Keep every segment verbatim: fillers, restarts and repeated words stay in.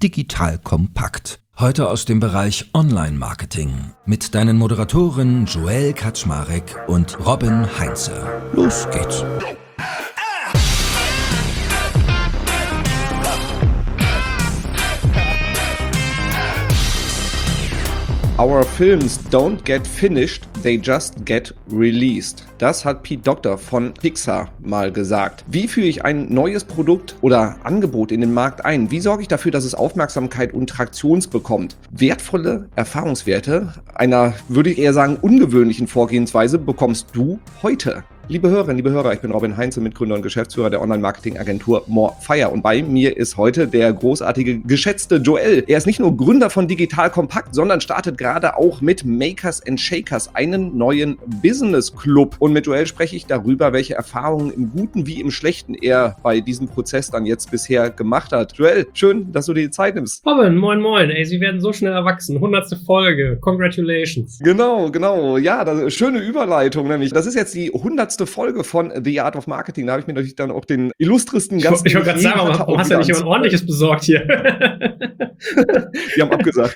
Digital Kompakt. Heute aus dem Bereich Online-Marketing mit deinen Moderatoren Joel Kaczmarek und Robin Heinze. Los geht's! Our films don't get finished, they just get released. Das hat Pete Docter von Pixar mal gesagt. Wie führe ich ein neues Produkt oder Angebot in den Markt ein? Wie sorge ich dafür, dass es Aufmerksamkeit und Traktion bekommt? Wertvolle Erfahrungswerte einer, würde ich eher sagen, ungewöhnlichen Vorgehensweise bekommst du heute. Liebe Hörerinnen, liebe Hörer, ich bin Robin Heinze, Mitgründer und Geschäftsführer der Online-Marketing-Agentur Morefire. Und bei mir ist heute der großartige, geschätzte Joel. Er ist nicht nur Gründer von Digital Kompakt, sondern startet gerade auch mit Makers and Shakers einen neuen Business Club. Und mit Joel spreche ich darüber, welche Erfahrungen im Guten wie im Schlechten er bei diesem Prozess dann jetzt bisher gemacht hat. Joel, schön, dass du dir die Zeit nimmst. Robin, moin moin. Ey, Sie werden so schnell erwachsen. hundertste Folge. Congratulations. Genau, genau. Ja, das ist eine schöne Überleitung nämlich. Das ist jetzt die hundertste Folge von The Art of Marketing. Da habe ich mir natürlich dann auch den illustresten Gast... Ich wollte gerade sagen, aber du hast ja nicht jemand Ordentliches besorgt hier. Die haben abgesagt.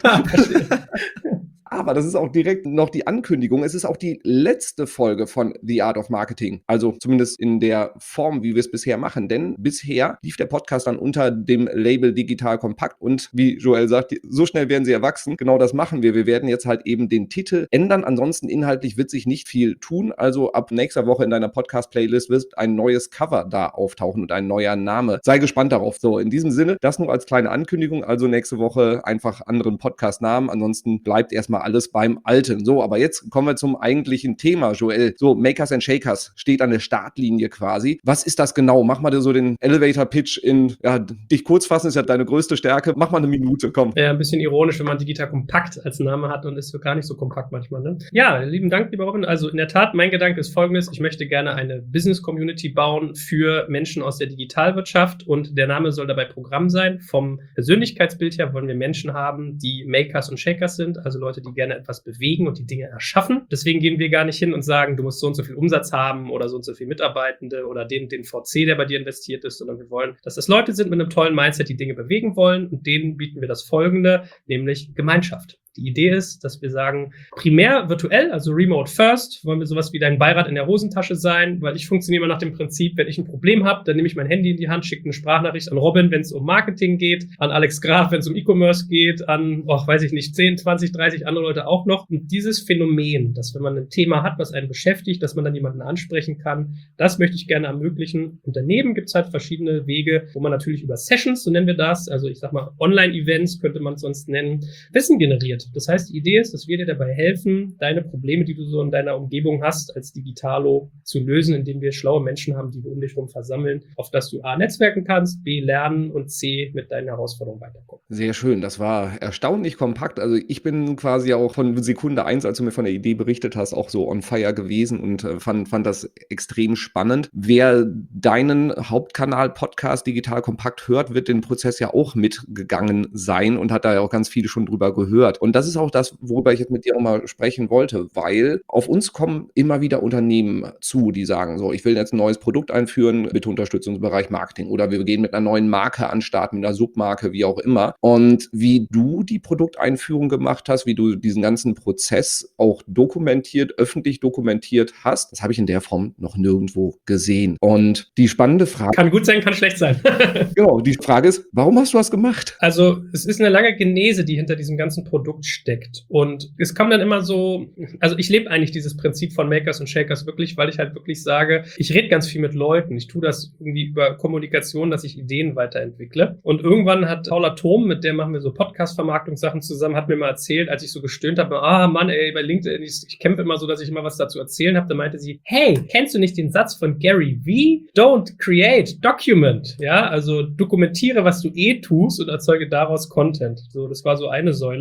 Aber das ist auch direkt noch die Ankündigung. Es ist auch die letzte Folge von The Art of Marketing. Also zumindest in der Form, wie wir es bisher machen. Denn bisher lief der Podcast dann unter dem Label Digital Kompakt. Und wie Joel sagt, so schnell werden sie erwachsen. Genau das machen wir. Wir werden jetzt halt eben den Titel ändern. Ansonsten inhaltlich wird sich nicht viel tun. Also ab nächster Woche in deiner Podcast-Playlist wird ein neues Cover da auftauchen und ein neuer Name. Sei gespannt darauf. So, in diesem Sinne, das nur als kleine Ankündigung. Also nächste Woche einfach anderen Podcast-Namen. Ansonsten bleibt erstmal alles beim Alten. So, aber jetzt kommen wir zum eigentlichen Thema, Joel. So, Makers and Shakers steht an der Startlinie quasi. Was ist das genau? Mach mal so den Elevator-Pitch in, ja, dich kurz fassen ist ja deine größte Stärke. Mach mal eine Minute, komm. Ja, ein bisschen ironisch, wenn man Digital Kompakt als Name hat und ist so gar nicht so kompakt manchmal, ne? Ja, lieben Dank, lieber Robin. Also in der Tat, mein Gedanke ist folgendes. Ich möchte gerne eine Business-Community bauen für Menschen aus der Digitalwirtschaft und der Name soll dabei Programm sein. Vom Persönlichkeitsbild her wollen wir Menschen haben, die Makers und Shakers sind, also Leute, die gerne etwas bewegen und die Dinge erschaffen. Deswegen gehen wir gar nicht hin und sagen, du musst so und so viel Umsatz haben oder so und so viel Mitarbeitende oder den, den V C, der bei dir investiert ist, sondern wir wollen, dass das Leute sind mit einem tollen Mindset, die Dinge bewegen wollen und denen bieten wir das Folgende, nämlich Gemeinschaft. Die Idee ist, dass wir sagen, primär virtuell, also remote first, wollen wir sowas wie dein Beirat in der Hosentasche sein, weil ich funktioniere immer nach dem Prinzip, wenn ich ein Problem habe, dann nehme ich mein Handy in die Hand, schicke eine Sprachnachricht an Robin, wenn es um Marketing geht, an Alex Graf, wenn es um E-Commerce geht, an, oh, weiß ich nicht, zehn, zwanzig, dreißig andere Leute auch noch. Und dieses Phänomen, dass wenn man ein Thema hat, was einen beschäftigt, dass man dann jemanden ansprechen kann, das möchte ich gerne ermöglichen. Und daneben gibt es halt verschiedene Wege, wo man natürlich über Sessions, so nennen wir das, also ich sag mal Online-Events könnte man es sonst nennen, Wissen generiert. Das heißt, die Idee ist, dass wir dir dabei helfen, deine Probleme, die du so in deiner Umgebung hast, als Digitalo zu lösen, indem wir schlaue Menschen haben, die wir um dich herum versammeln, auf dass du A, netzwerken kannst, B, lernen und C, mit deinen Herausforderungen weiterkommen. Sehr schön, das war erstaunlich kompakt. Also ich bin quasi auch von Sekunde eins, als du mir von der Idee berichtet hast, auch so on fire gewesen und äh, fand, fand das extrem spannend. Wer deinen Hauptkanal-Podcast Digital Kompakt hört, wird den Prozess ja auch mitgegangen sein und hat da ja auch ganz viele schon drüber gehört. Und das ist auch das, worüber ich jetzt mit dir auch mal sprechen wollte, weil auf uns kommen immer wieder Unternehmen zu, die sagen so, ich will jetzt ein neues Produkt einführen, bitte unterstützt uns im Bereich Marketing oder wir gehen mit einer neuen Marke an den Start, mit einer Submarke, wie auch immer. Und wie du die Produkteinführung gemacht hast, wie du diesen ganzen Prozess auch dokumentiert, öffentlich dokumentiert hast, das habe ich in der Form noch nirgendwo gesehen. Und die spannende Frage... Kann gut sein, kann schlecht sein. Genau, die Frage ist, warum hast du das gemacht? Also es ist eine lange Genese, die hinter diesem ganzen Produkt steckt. Und es kam dann immer so, also ich lebe eigentlich dieses Prinzip von Makers und Shakers wirklich, weil ich halt wirklich sage, ich rede ganz viel mit Leuten. Ich tue das irgendwie über Kommunikation, dass ich Ideen weiterentwickle. Und irgendwann hat Paula Thom, mit der machen wir so Podcast-Vermarktungssachen zusammen, hat mir mal erzählt, als ich so gestöhnt habe, ah Mann, ey, bei LinkedIn, ich, ich kämpfe immer so, dass ich immer was dazu erzählen habe. Da meinte sie, hey, kennst du nicht den Satz von Gary Vee? Don't create, document. Ja, also dokumentiere, was du eh tust und erzeuge daraus Content. So, das war so eine Säule. Und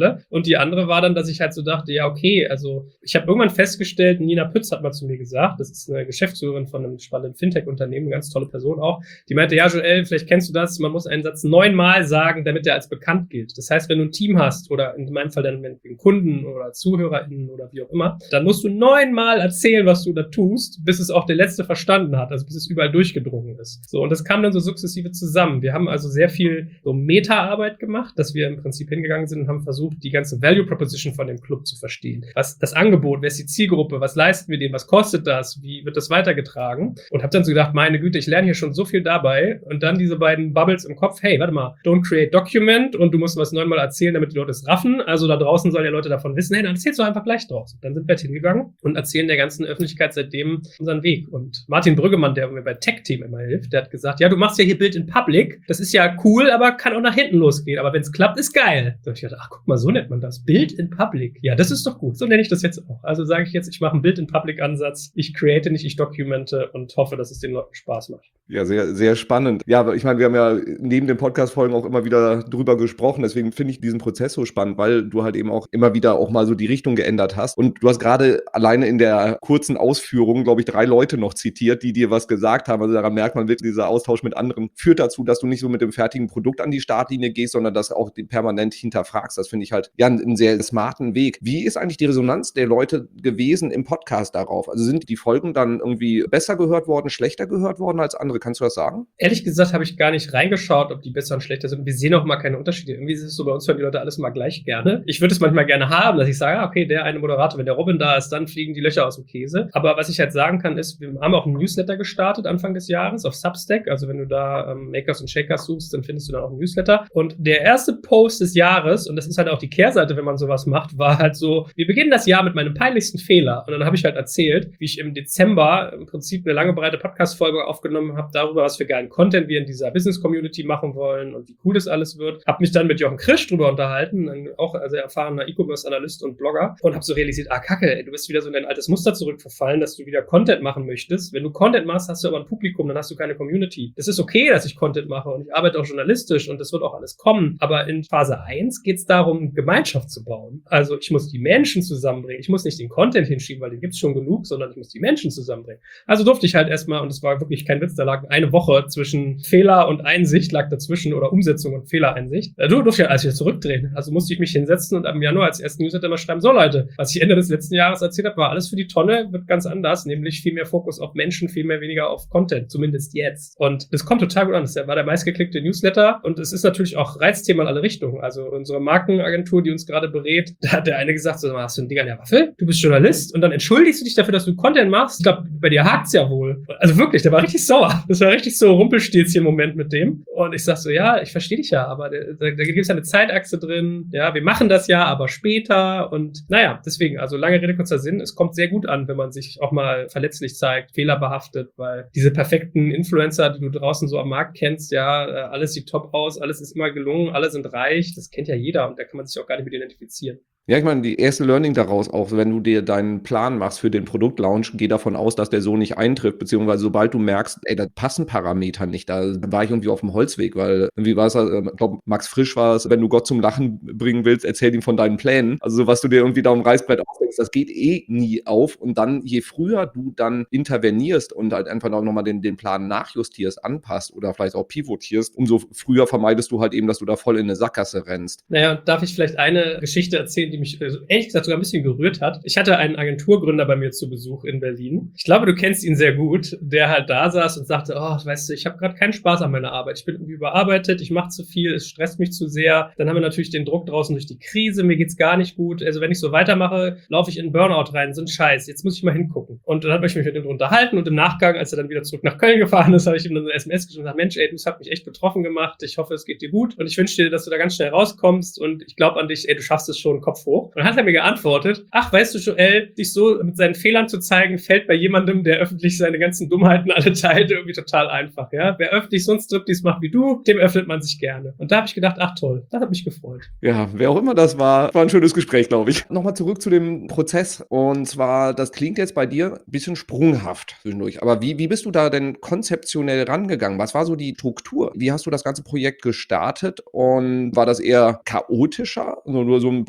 Und die andere war dann, dass ich halt so dachte, ja, okay, also ich habe irgendwann festgestellt, Nina Pütz hat mal zu mir gesagt, das ist eine Geschäftsführerin von einem spannenden Fintech-Unternehmen, eine ganz tolle Person auch, die meinte, ja, Joel, vielleicht kennst du das, man muss einen Satz neunmal sagen, damit der als bekannt gilt. Das heißt, wenn du ein Team hast oder in meinem Fall dann mit Kunden oder ZuhörerInnen oder wie auch immer, dann musst du neunmal erzählen, was du da tust, bis es auch der Letzte verstanden hat, also bis es überall durchgedrungen ist. So, und das kam dann so sukzessive zusammen. Wir haben also sehr viel so Meta-Arbeit gemacht, dass wir im Prinzip hingegangen sind und haben versucht, die ganze Value Proposition von dem Club zu verstehen. Was das Angebot, wer ist die Zielgruppe, was leisten wir denen, was kostet das, wie wird das weitergetragen? Und habe dann so gedacht, meine Güte, ich lerne hier schon so viel dabei. Und dann diese beiden Bubbles im Kopf, hey, warte mal, don't create document und du musst was neunmal erzählen, damit die Leute es raffen. Also da draußen sollen ja Leute davon wissen, hey, dann erzählst du einfach gleich draus. Und dann sind wir halt hingegangen und erzählen der ganzen Öffentlichkeit seitdem unseren Weg. Und Martin Brüggemann, der mir bei Tech-Team immer hilft, der hat gesagt, ja, du machst ja hier Bild in Public. Das ist ja cool, aber kann auch nach hinten losgehen. Aber wenn es klappt, ist geil. Da hab ich gedacht, ach, guck mal, so nennt man das. Bild in Public. Ja, das ist doch gut. So nenne ich das jetzt auch. Also sage ich jetzt, ich mache einen Bild in Public Ansatz. Ich create nicht, ich documente und hoffe, dass es den Leuten Spaß macht. Ja, sehr, sehr spannend. Ja, aber ich meine, wir haben ja neben den Podcast-Folgen auch immer wieder drüber gesprochen. Deswegen finde ich diesen Prozess so spannend, weil du halt eben auch immer wieder auch mal so die Richtung geändert hast. Und du hast gerade alleine in der kurzen Ausführung, glaube ich, drei Leute noch zitiert, die dir was gesagt haben. Also daran merkt man wirklich, dieser Austausch mit anderen führt dazu, dass du nicht so mit dem fertigen Produkt an die Startlinie gehst, sondern das auch permanent hinterfragst. Das finde ich halt ja einen sehr smarten Weg. Wie ist eigentlich die Resonanz der Leute gewesen im Podcast darauf? Also sind die Folgen dann irgendwie besser gehört worden, schlechter gehört worden als andere? Kannst du das sagen? Ehrlich gesagt habe ich gar nicht reingeschaut, ob die besser und schlechter sind. Wir sehen auch mal keine Unterschiede. Irgendwie ist es so, bei uns hören die Leute alles mal gleich gerne. Ich würde es manchmal gerne haben, dass ich sage, okay, der eine Moderator, wenn der Robin da ist, dann fliegen die Löcher aus dem Käse. Aber was ich halt sagen kann, ist, wir haben auch einen Newsletter gestartet Anfang des Jahres auf Substack. Also wenn du da ähm, Makers und Shakers suchst, dann findest du dann auch einen Newsletter. Und der erste Post des Jahres, und das ist halt auch die Kehrseite, wenn man sowas macht, war halt so, wir beginnen das Jahr mit meinem peinlichsten Fehler. Und dann habe ich halt erzählt, wie ich im Dezember im Prinzip eine lange, breite Podcast-Folge aufgenommen habe, darüber, was für geilen Content wir in dieser Business-Community machen wollen und wie cool das alles wird. Habe mich dann mit Jochen Krisch drüber unterhalten, ein auch sehr erfahrener E-Commerce-Analyst und Blogger, und habe so realisiert, ah kacke, ey, du bist wieder so in dein altes Muster zurückverfallen, dass du wieder Content machen möchtest. Wenn du Content machst, hast du aber ein Publikum, dann hast du keine Community. Es ist okay, dass ich Content mache und ich arbeite auch journalistisch und das wird auch alles kommen. Aber in Phase eins geht es darum, Gemeinschaft zu bauen. Also ich muss die Menschen zusammenbringen. Ich muss nicht den Content hinschieben, weil den gibt's schon genug, sondern ich muss die Menschen zusammenbringen. Also durfte ich halt erstmal, und das war wirklich kein Witz, da lag eine Woche zwischen Fehler und Einsicht lag dazwischen oder Umsetzung und Fehlereinsicht. Da durfte ich halt alles wieder zurückdrehen. Also musste ich mich hinsetzen und am Januar als ersten Newsletter mal schreiben, so Leute, was ich Ende des letzten Jahres erzählt habe, war alles für die Tonne, wird ganz anders, nämlich viel mehr Fokus auf Menschen, viel mehr weniger auf Content, zumindest jetzt. Und das kommt total gut an. Das war der meistgeklickte Newsletter und es ist natürlich auch Reizthema in alle Richtungen. Also unsere Markenagentur, die uns gerade berät, da hat der eine gesagt, so, hast du ein Ding an der Waffe? Du bist Journalist und dann entschuldigst du dich dafür, dass du Content machst? Ich glaube, bei dir hakt's ja wohl. Also wirklich, der war richtig sauer. Das war richtig so Rumpelstilzchen-Moment mit dem. Und ich sag so, ja, ich verstehe dich ja, aber da, da, da gibt es ja eine Zeitachse drin. Ja, wir machen das ja, aber später. Und naja, deswegen, also lange Rede, kurzer Sinn. Es kommt sehr gut an, wenn man sich auch mal verletzlich zeigt, fehlerbehaftet, weil diese perfekten Influencer, die du draußen so am Markt kennst, ja, alles sieht top aus, alles ist immer gelungen, alle sind reich. Das kennt ja jeder und da kann man sich auch gar nicht mit identifizieren. Ja, ich meine, die erste Learning daraus auch, wenn du dir deinen Plan machst für den Produktlaunch, geh davon aus, dass der so nicht eintrifft, beziehungsweise sobald du merkst, ey, da passen Parameter nicht, da war ich irgendwie auf dem Holzweg, weil irgendwie war es, ich glaube, Max Frisch war es, wenn du Gott zum Lachen bringen willst, erzähl ihm von deinen Plänen. Also so, was du dir irgendwie da am Reißbrett ausdenkst, das geht eh nie auf und dann, je früher du dann intervenierst und halt einfach nochmal den, den Plan nachjustierst, anpasst oder vielleicht auch pivotierst, umso früher vermeidest du halt eben, dass du da voll in eine Sackgasse rennst. Naja, darf ich vielleicht eine Geschichte erzählen, die mich also ehrlich gesagt sogar ein bisschen gerührt hat. Ich hatte einen Agenturgründer bei mir zu Besuch in Berlin. Ich glaube, du kennst ihn sehr gut, der halt da saß und sagte, oh, weißt du, ich habe gerade keinen Spaß an meiner Arbeit. Ich bin irgendwie überarbeitet, ich mache zu viel, es stresst mich zu sehr. Dann haben wir natürlich den Druck draußen durch die Krise, mir geht's gar nicht gut. Also wenn ich so weitermache, laufe ich in Burnout rein, so ein Scheiß. Jetzt muss ich mal hingucken. Und dann habe ich mich mit ihm unterhalten und im Nachgang, als er dann wieder zurück nach Köln gefahren ist, habe ich ihm dann eine S M S geschrieben und gesagt, Mensch, ey, das hat mich echt betroffen gemacht. Ich hoffe, es geht dir gut und ich wünsche dir, dass du da ganz schnell rauskommst und ich glaube an dich, ey, du schaffst es schon, Kopf hoch. Und dann hat er mir geantwortet, ach, weißt du, Joel, dich so mit seinen Fehlern zu zeigen, fällt bei jemandem, der öffentlich seine ganzen Dummheiten alle teilt, irgendwie total einfach, ja. Wer öffentlich so ein Striptease macht wie du, dem öffnet man sich gerne. Und da habe ich gedacht, ach toll, das hat mich gefreut. Ja, wer auch immer das war, war ein schönes Gespräch, glaube ich. Nochmal zurück zu dem Prozess und zwar, das klingt jetzt bei dir ein bisschen sprunghaft zwischendurch, aber wie, wie bist du da denn konzeptionell rangegangen? Was war so die Struktur? Wie hast du das ganze Projekt gestartet und war das eher chaotischer, also nur so ein Bauchgefühl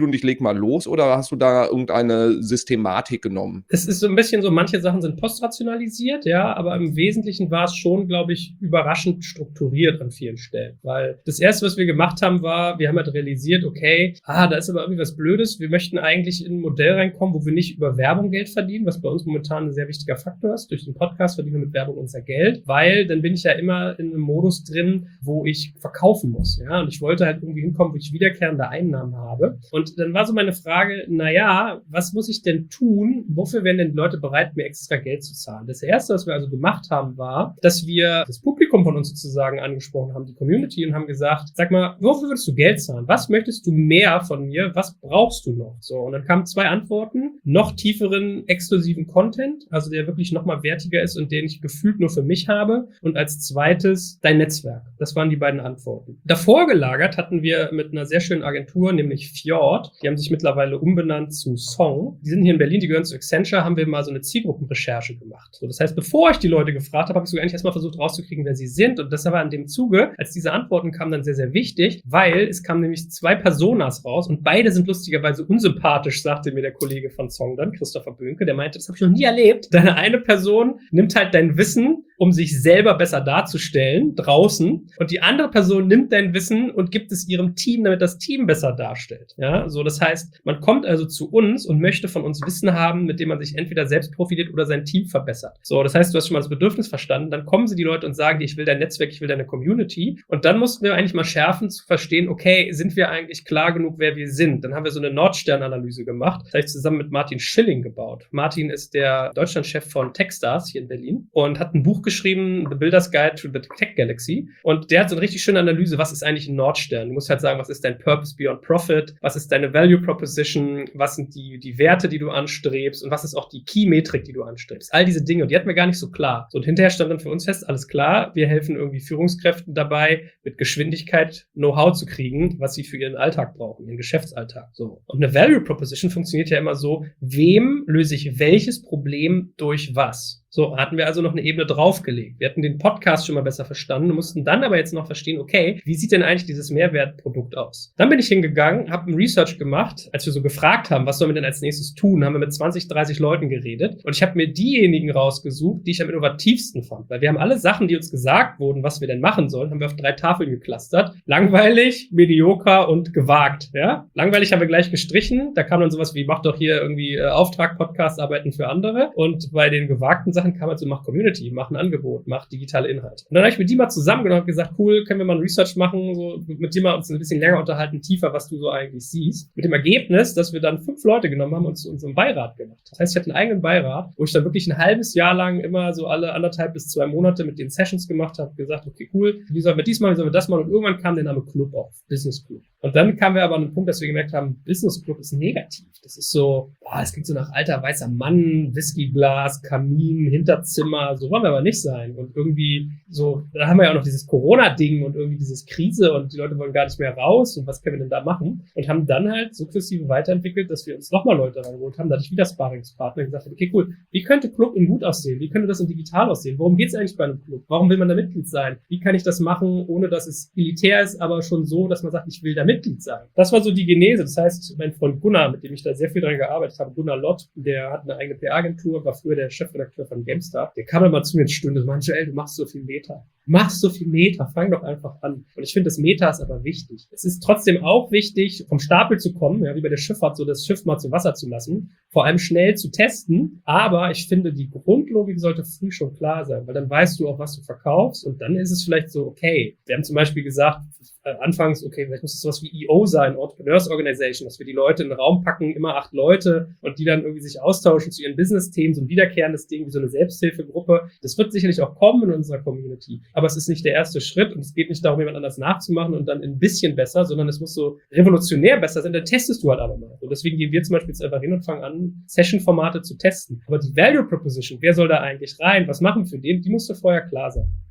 und ich leg mal los oder hast du da irgendeine Systematik genommen? Es ist so ein bisschen so, manche Sachen sind postrationalisiert, ja, aber im Wesentlichen war es schon, glaube ich, überraschend strukturiert an vielen Stellen. Weil das Erste, was wir gemacht haben, war, wir haben halt realisiert, okay, ah, da ist aber irgendwie was Blödes. Wir möchten eigentlich in ein Modell reinkommen, wo wir nicht über Werbung Geld verdienen, was bei uns momentan ein sehr wichtiger Faktor ist. Durch den Podcast verdienen wir mit Werbung unser Geld, weil dann bin ich ja immer in einem Modus drin, wo ich verkaufen muss, ja. Und ich wollte halt irgendwie hinkommen, wo ich wiederkehrende Einnahmen habe. Und dann war so meine Frage, na ja, was muss ich denn tun? Wofür wären denn die Leute bereit, mir extra Geld zu zahlen? Das Erste, was wir also gemacht haben, war, dass wir das Publikum von uns sozusagen angesprochen haben, die Community, und haben gesagt, sag mal, wofür würdest du Geld zahlen? Was möchtest du mehr von mir? Was brauchst du noch? So, und dann kamen zwei Antworten. Noch tieferen, exklusiven Content, also der wirklich nochmal wertiger ist und den ich gefühlt nur für mich habe. Und als zweites dein Netzwerk. Das waren die beiden Antworten. Davor gelagert hatten wir mit einer sehr schönen Agentur, nämlich Fjord. Die haben sich mittlerweile umbenannt zu Song. Die sind hier in Berlin, die gehören zu Accenture, haben wir mal so eine Zielgruppenrecherche gemacht. So, das heißt, bevor ich die Leute gefragt habe, habe ich sogar eigentlich erstmal versucht rauszukriegen, wer sie sind. Und das war in dem Zuge, als diese Antworten kamen, dann sehr, sehr wichtig, weil es kamen nämlich zwei Personas raus und beide sind lustigerweise unsympathisch, sagte mir der Kollege von Song dann, Christopher Böhnke, der meinte, das habe ich noch nie erlebt. Deine eine Person nimmt halt dein Wissen, um sich selber besser darzustellen, draußen. Und die andere Person nimmt dein Wissen und gibt es ihrem Team, damit das Team besser darstellt. Ja, so, das heißt, man kommt also zu uns und möchte von uns Wissen haben, mit dem man sich entweder selbst profiliert oder sein Team verbessert. So, das heißt, du hast schon mal das Bedürfnis verstanden. Dann kommen sie die Leute und sagen dir, ich will dein Netzwerk, ich will deine Community. Und dann mussten wir eigentlich mal schärfen, zu verstehen, okay, sind wir eigentlich klar genug, wer wir sind? Dann haben wir so eine Nordstern-Analyse gemacht. Das habe ich zusammen mit Martin Schilling gebaut. Martin ist der Deutschlandchef von Techstars hier in Berlin und hat ein Buch geschrieben, The Builder's Guide to the Tech Galaxy. Und der hat so eine richtig schöne Analyse, was ist eigentlich ein Nordstern? Du musst halt sagen, was ist dein Purpose Beyond Profit? Was ist deine Value Proposition? Was sind die, die Werte, die du anstrebst? Und was ist auch die Key-Metrik, die du anstrebst? All diese Dinge. Und die hatten wir gar nicht so klar. So, und hinterher stand dann für uns fest, alles klar, wir helfen irgendwie Führungskräften dabei, mit Geschwindigkeit Know-how zu kriegen, was sie für ihren Alltag brauchen, ihren Geschäftsalltag. So. Und eine Value Proposition funktioniert ja immer so, wem löse ich welches Problem durch was? So, hatten wir also noch eine Ebene draufgelegt. Wir hatten den Podcast schon mal besser verstanden, mussten dann aber jetzt noch verstehen, okay, wie sieht denn eigentlich dieses Mehrwertprodukt aus? Dann bin ich hingegangen, habe ein Research gemacht, als wir so gefragt haben, was sollen wir denn als nächstes tun, haben wir mit zwanzig, dreißig Leuten geredet und ich habe mir diejenigen rausgesucht, die ich am innovativsten fand, weil wir haben alle Sachen, die uns gesagt wurden, was wir denn machen sollen, haben wir auf drei Tafeln geklustert. Langweilig, medioker und gewagt, ja? Langweilig haben wir gleich gestrichen, da kam dann sowas wie, mach doch hier irgendwie äh, Auftrag, Podcast, arbeiten für andere, und bei den gewagten Sachen kann man so, mach Community, mach ein Angebot, mach digitale Inhalte. Und dann habe ich mit die mal zusammengenommen und gesagt, cool, können wir mal ein Research machen, so mit dir mal uns ein bisschen länger unterhalten, tiefer, was du so eigentlich siehst. Mit dem Ergebnis, dass wir dann fünf Leute genommen haben und zu unserem Beirat gemacht. Das heißt, ich hatte einen eigenen Beirat, wo ich dann wirklich ein halbes Jahr lang immer so alle anderthalb bis zwei Monate mit den Sessions gemacht habe, gesagt, okay, cool, wie sollen wir dies machen, wie sollen wir das machen? Und irgendwann kam der Name Club auf, Business Club. Und dann kamen wir aber an den Punkt, dass wir gemerkt haben, Business Club ist negativ. Das ist so, boah, es klingt so nach alter weißer Mann, Whiskyglas, Kamin, Hinterzimmer, so wollen wir aber nicht sein. Und irgendwie so, da haben wir ja auch noch dieses Corona-Ding und irgendwie dieses Krise und die Leute wollen gar nicht mehr raus und was können wir denn da machen? Und haben dann halt sukzessive weiterentwickelt, dass wir uns nochmal Leute reingeholt haben, da hatte ich wieder Sparringspartner und gesagt, okay, cool, wie könnte Club in gut aussehen? Wie könnte das in digital aussehen? Worum geht es eigentlich bei einem Club? Warum will man da Mitglied sein? Wie kann ich das machen, ohne dass es elitär ist, aber schon so, dass man sagt, ich will da Mitglied sein? Das war so die Genese. Das heißt, mein Freund Gunnar, mit dem ich da sehr viel dran gearbeitet habe, Gunnar Lott, der hat eine eigene P R-Agentur, war früher der Chefredakteur von GameStar, der kam dann mal zu mir ins Stunde und meinte, ey, du machst so viel Meta. Du machst so viel Meta, fang doch einfach an. Und ich finde, das Meta ist aber wichtig. Es ist trotzdem auch wichtig, vom Stapel zu kommen, ja, wie bei der Schifffahrt, so das Schiff mal zu Wasser zu lassen, vor allem schnell zu testen. Aber ich finde, die Grundlogik sollte früh schon klar sein, weil dann weißt du auch, was du verkaufst und dann ist es vielleicht so, okay, wir haben zum Beispiel gesagt, äh, anfangs, okay, vielleicht muss es sowas wie E O sein, Entrepreneurs Organization, dass wir die Leute in den Raum packen, immer acht Leute und die dann irgendwie sich austauschen zu ihren Business-Themen, so ein wiederkehrendes Ding wie so eine Selbsthilfegruppe. Das wird sicherlich auch kommen in unserer Community, aber es ist nicht der erste Schritt und es geht nicht darum, jemand anders nachzumachen und dann ein bisschen besser, sondern es muss so revolutionär besser sein, dann testest du halt aber mal. Und deswegen gehen wir zum Beispiel jetzt einfach hin und fangen an, Session-Formate zu testen. Aber die Value Proposition, wer soll da eigentlich rein, was machen wir für den, die musste vorher klar sein.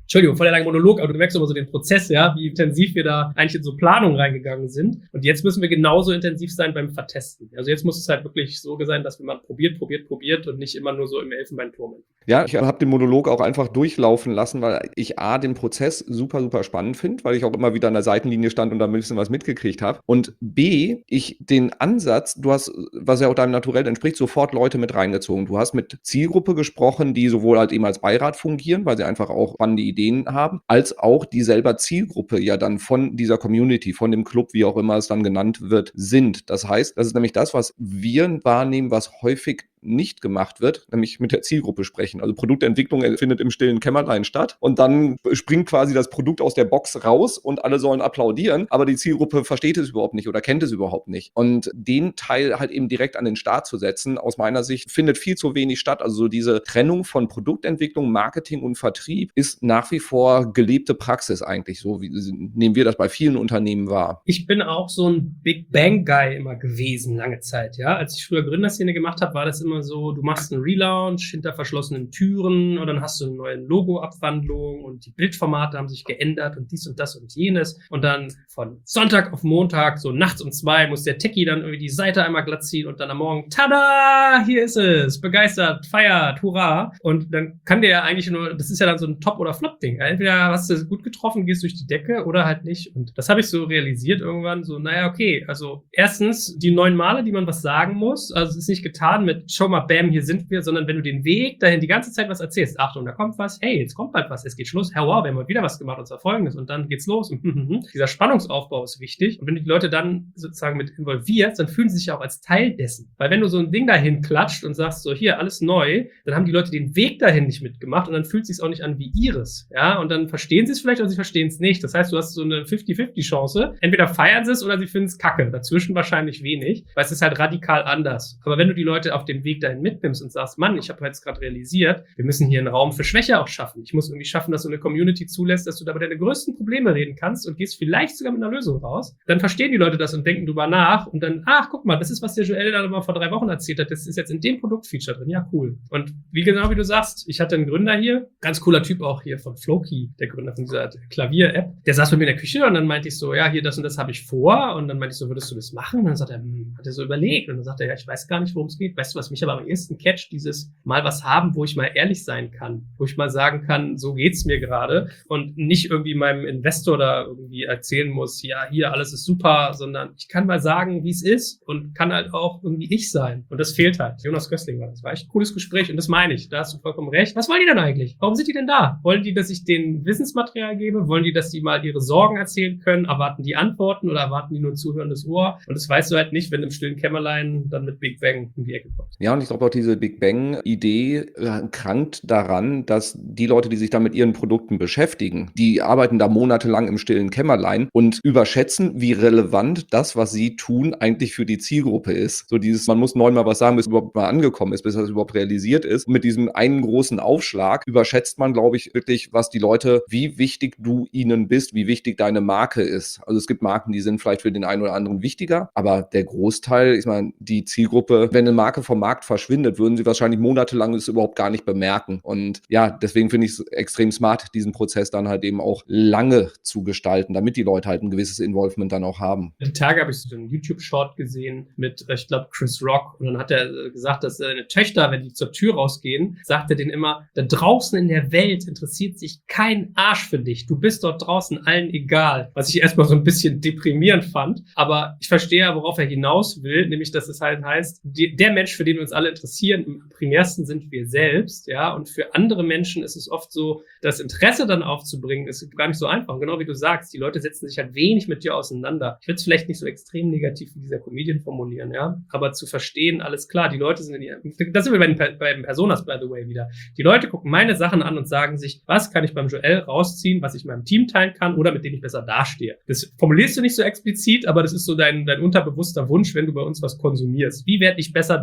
Entschuldigung, voll der lange Monolog, aber du merkst immer so den Prozess, ja, wie intensiv wir da eigentlich in so Planung reingegangen sind. Und jetzt müssen wir genauso intensiv sein beim Vertesten. Also jetzt muss es halt wirklich so sein, dass man probiert, probiert, probiert und nicht immer nur so im Elfenbeinturm. Ja, ich habe den Monolog auch einfach durchlaufen lassen, weil ich A, den Prozess super, super spannend finde, weil ich auch immer wieder an der Seitenlinie stand und da ein bisschen was mitgekriegt habe. Und B, ich den Ansatz, du hast, was ja auch deinem Naturell entspricht, sofort Leute mit reingezogen. Du hast mit Zielgruppe gesprochen, die sowohl halt eben als Beirat fungieren, weil sie einfach auch spannende Ideen haben, als auch die selber Zielgruppe ja dann von dieser Community, von dem Club, wie auch immer es dann genannt wird, sind. Das heißt, das ist nämlich das, was wir wahrnehmen, was häufig nicht gemacht wird, nämlich mit der Zielgruppe sprechen. Also Produktentwicklung findet im stillen Kämmerlein statt und dann springt quasi das Produkt aus der Box raus und alle sollen applaudieren, aber die Zielgruppe versteht es überhaupt nicht oder kennt es überhaupt nicht. Und den Teil halt eben direkt an den Start zu setzen, aus meiner Sicht, findet viel zu wenig statt. Also so diese Trennung von Produktentwicklung, Marketing und Vertrieb ist nach wie vor gelebte Praxis eigentlich. So wie nehmen wir das bei vielen Unternehmen wahr. Ich bin auch so ein Big Bang Guy immer gewesen, lange Zeit. Ja, als ich früher Gründerszene gemacht habe, war das immer so, du machst einen Relaunch hinter verschlossenen Türen und dann hast du eine neue Logo-Abwandlung und die Bildformate haben sich geändert und dies und das und jenes. Und dann von Sonntag auf Montag, so nachts um zwei, muss der Techie dann irgendwie die Seite einmal glatt ziehen und dann am Morgen, tada, hier ist es, begeistert, feiert, hurra. Und dann kann der ja eigentlich nur, das ist ja dann so ein Top- oder Flop-Ding. Entweder hast du gut getroffen, gehst durch die Decke oder halt nicht. Und das habe ich so realisiert irgendwann, so, naja, okay, also erstens die neun Male, die man was sagen muss, also es ist nicht getan mit, schau mal, bam, hier sind wir, sondern wenn du den Weg dahin die ganze Zeit was erzählst, Achtung, da kommt was, hey, jetzt kommt bald was, es geht Schluss, hey, wow, wir haben heute wieder was gemacht, und zwar Folgendes, und dann geht's los. Und, hm, hm, hm. Dieser Spannungsaufbau ist wichtig. Und wenn du die Leute dann sozusagen mit involvierst, dann fühlen sie sich auch als Teil dessen. Weil wenn du so ein Ding dahin klatscht und sagst so, hier, alles neu, dann haben die Leute den Weg dahin nicht mitgemacht und dann fühlt es sich auch nicht an wie ihres. Ja, und dann verstehen sie es vielleicht oder sie verstehen es nicht. Das heißt, du hast so eine fünfzig fünfzig Chance. Entweder feiern sie es oder sie finden es kacke. Dazwischen wahrscheinlich wenig, weil es ist halt radikal anders. Aber wenn du die Leute auf dem Weg dahin mitnimmst und sagst, Mann, ich habe jetzt gerade realisiert, wir müssen hier einen Raum für Schwäche auch schaffen. Ich muss irgendwie schaffen, dass so eine Community zulässt, dass du da über deine größten Probleme reden kannst und gehst vielleicht sogar mit einer Lösung raus. Dann verstehen die Leute das und denken drüber nach und dann, ach, guck mal, das ist, was der Joel da mal vor drei Wochen erzählt hat. Das ist jetzt in dem Produktfeature drin. Ja, cool. Und wie genau wie du sagst, ich hatte einen Gründer hier, ganz cooler Typ auch hier von Flowkey, der Gründer von dieser Klavier-App. Der saß mit mir in der Küche und dann meinte ich so, ja, hier, das und das habe ich vor. Und dann meinte ich so, würdest du das machen? Und dann sagt er, hm, hat er so überlegt. Und dann sagt er, ja, ich weiß gar nicht, worum es geht. Weißt du, was mich aber am ehesten catcht, dieses mal was haben, wo ich mal ehrlich sein kann, wo ich mal sagen kann, so geht's mir gerade und nicht irgendwie meinem Investor da irgendwie erzählen muss, ja, hier, alles ist super, sondern ich kann mal sagen, wie es ist und kann halt auch irgendwie ich sein. Und das fehlt halt. Jonas Köstling war das. War echt ein cooles Gespräch und das meine ich. Da hast du vollkommen recht. Was wollen die denn eigentlich? Warum sind die denn da? Wollen die, dass ich denen Wissensmaterial gebe? Wollen die, dass die mal ihre Sorgen erzählen können? Erwarten die Antworten oder erwarten die nur ein zuhörendes Ohr? Und das weißt du halt nicht, wenn du im stillen Kämmerlein dann mit Big Bang um die Ecke kommst. Ja, und ich glaube auch diese Big Bang-Idee äh, krankt daran, dass die Leute, die sich da mit ihren Produkten beschäftigen, die arbeiten da monatelang im stillen Kämmerlein und überschätzen, wie relevant das, was sie tun, eigentlich für die Zielgruppe ist. So dieses, man muss neunmal was sagen, bis es überhaupt mal angekommen ist, bis das überhaupt realisiert ist. Und mit diesem einen großen Aufschlag überschätzt man, glaube ich, wirklich, was die Leute, wie wichtig du ihnen bist, wie wichtig deine Marke ist. Also es gibt Marken, die sind vielleicht für den einen oder anderen wichtiger, aber der Großteil, ich meine, die Zielgruppe, wenn eine Marke vom Markt verschwindet, würden sie wahrscheinlich monatelang es überhaupt gar nicht bemerken. Und ja, deswegen finde ich es extrem smart, diesen Prozess dann halt eben auch lange zu gestalten, damit die Leute halt ein gewisses Involvement dann auch haben. Die Tage habe ich so einen YouTube-Short gesehen mit, ich glaube, Chris Rock. Und dann hat er gesagt, dass seine Töchter, wenn die zur Tür rausgehen, sagt er denen immer, da draußen in der Welt interessiert sich kein Arsch für dich. Du bist dort draußen allen egal. Was ich erstmal so ein bisschen deprimierend fand. Aber ich verstehe ja, worauf er hinaus will, nämlich, dass es halt heißt, die, der Mensch, für den wir uns alle interessieren, im primärsten sind wir selbst, ja. Und für andere Menschen ist es oft so, das Interesse dann aufzubringen, ist gar nicht so einfach. Und genau wie du sagst, die Leute setzen sich halt wenig mit dir auseinander. Ich würde es vielleicht nicht so extrem negativ wie dieser Comedian formulieren, ja. Aber zu verstehen, alles klar, die Leute sind in ihr, da sind wir bei den, bei den Personas, by the way, wieder. Die Leute gucken meine Sachen an und sagen sich, was kann ich beim Joel rausziehen, was ich meinem Team teilen kann oder mit dem ich besser dastehe. Das formulierst du nicht so explizit, aber das ist so dein, dein unterbewusster Wunsch, wenn du bei uns was konsumierst. Wie werde ich besser durch den Typ?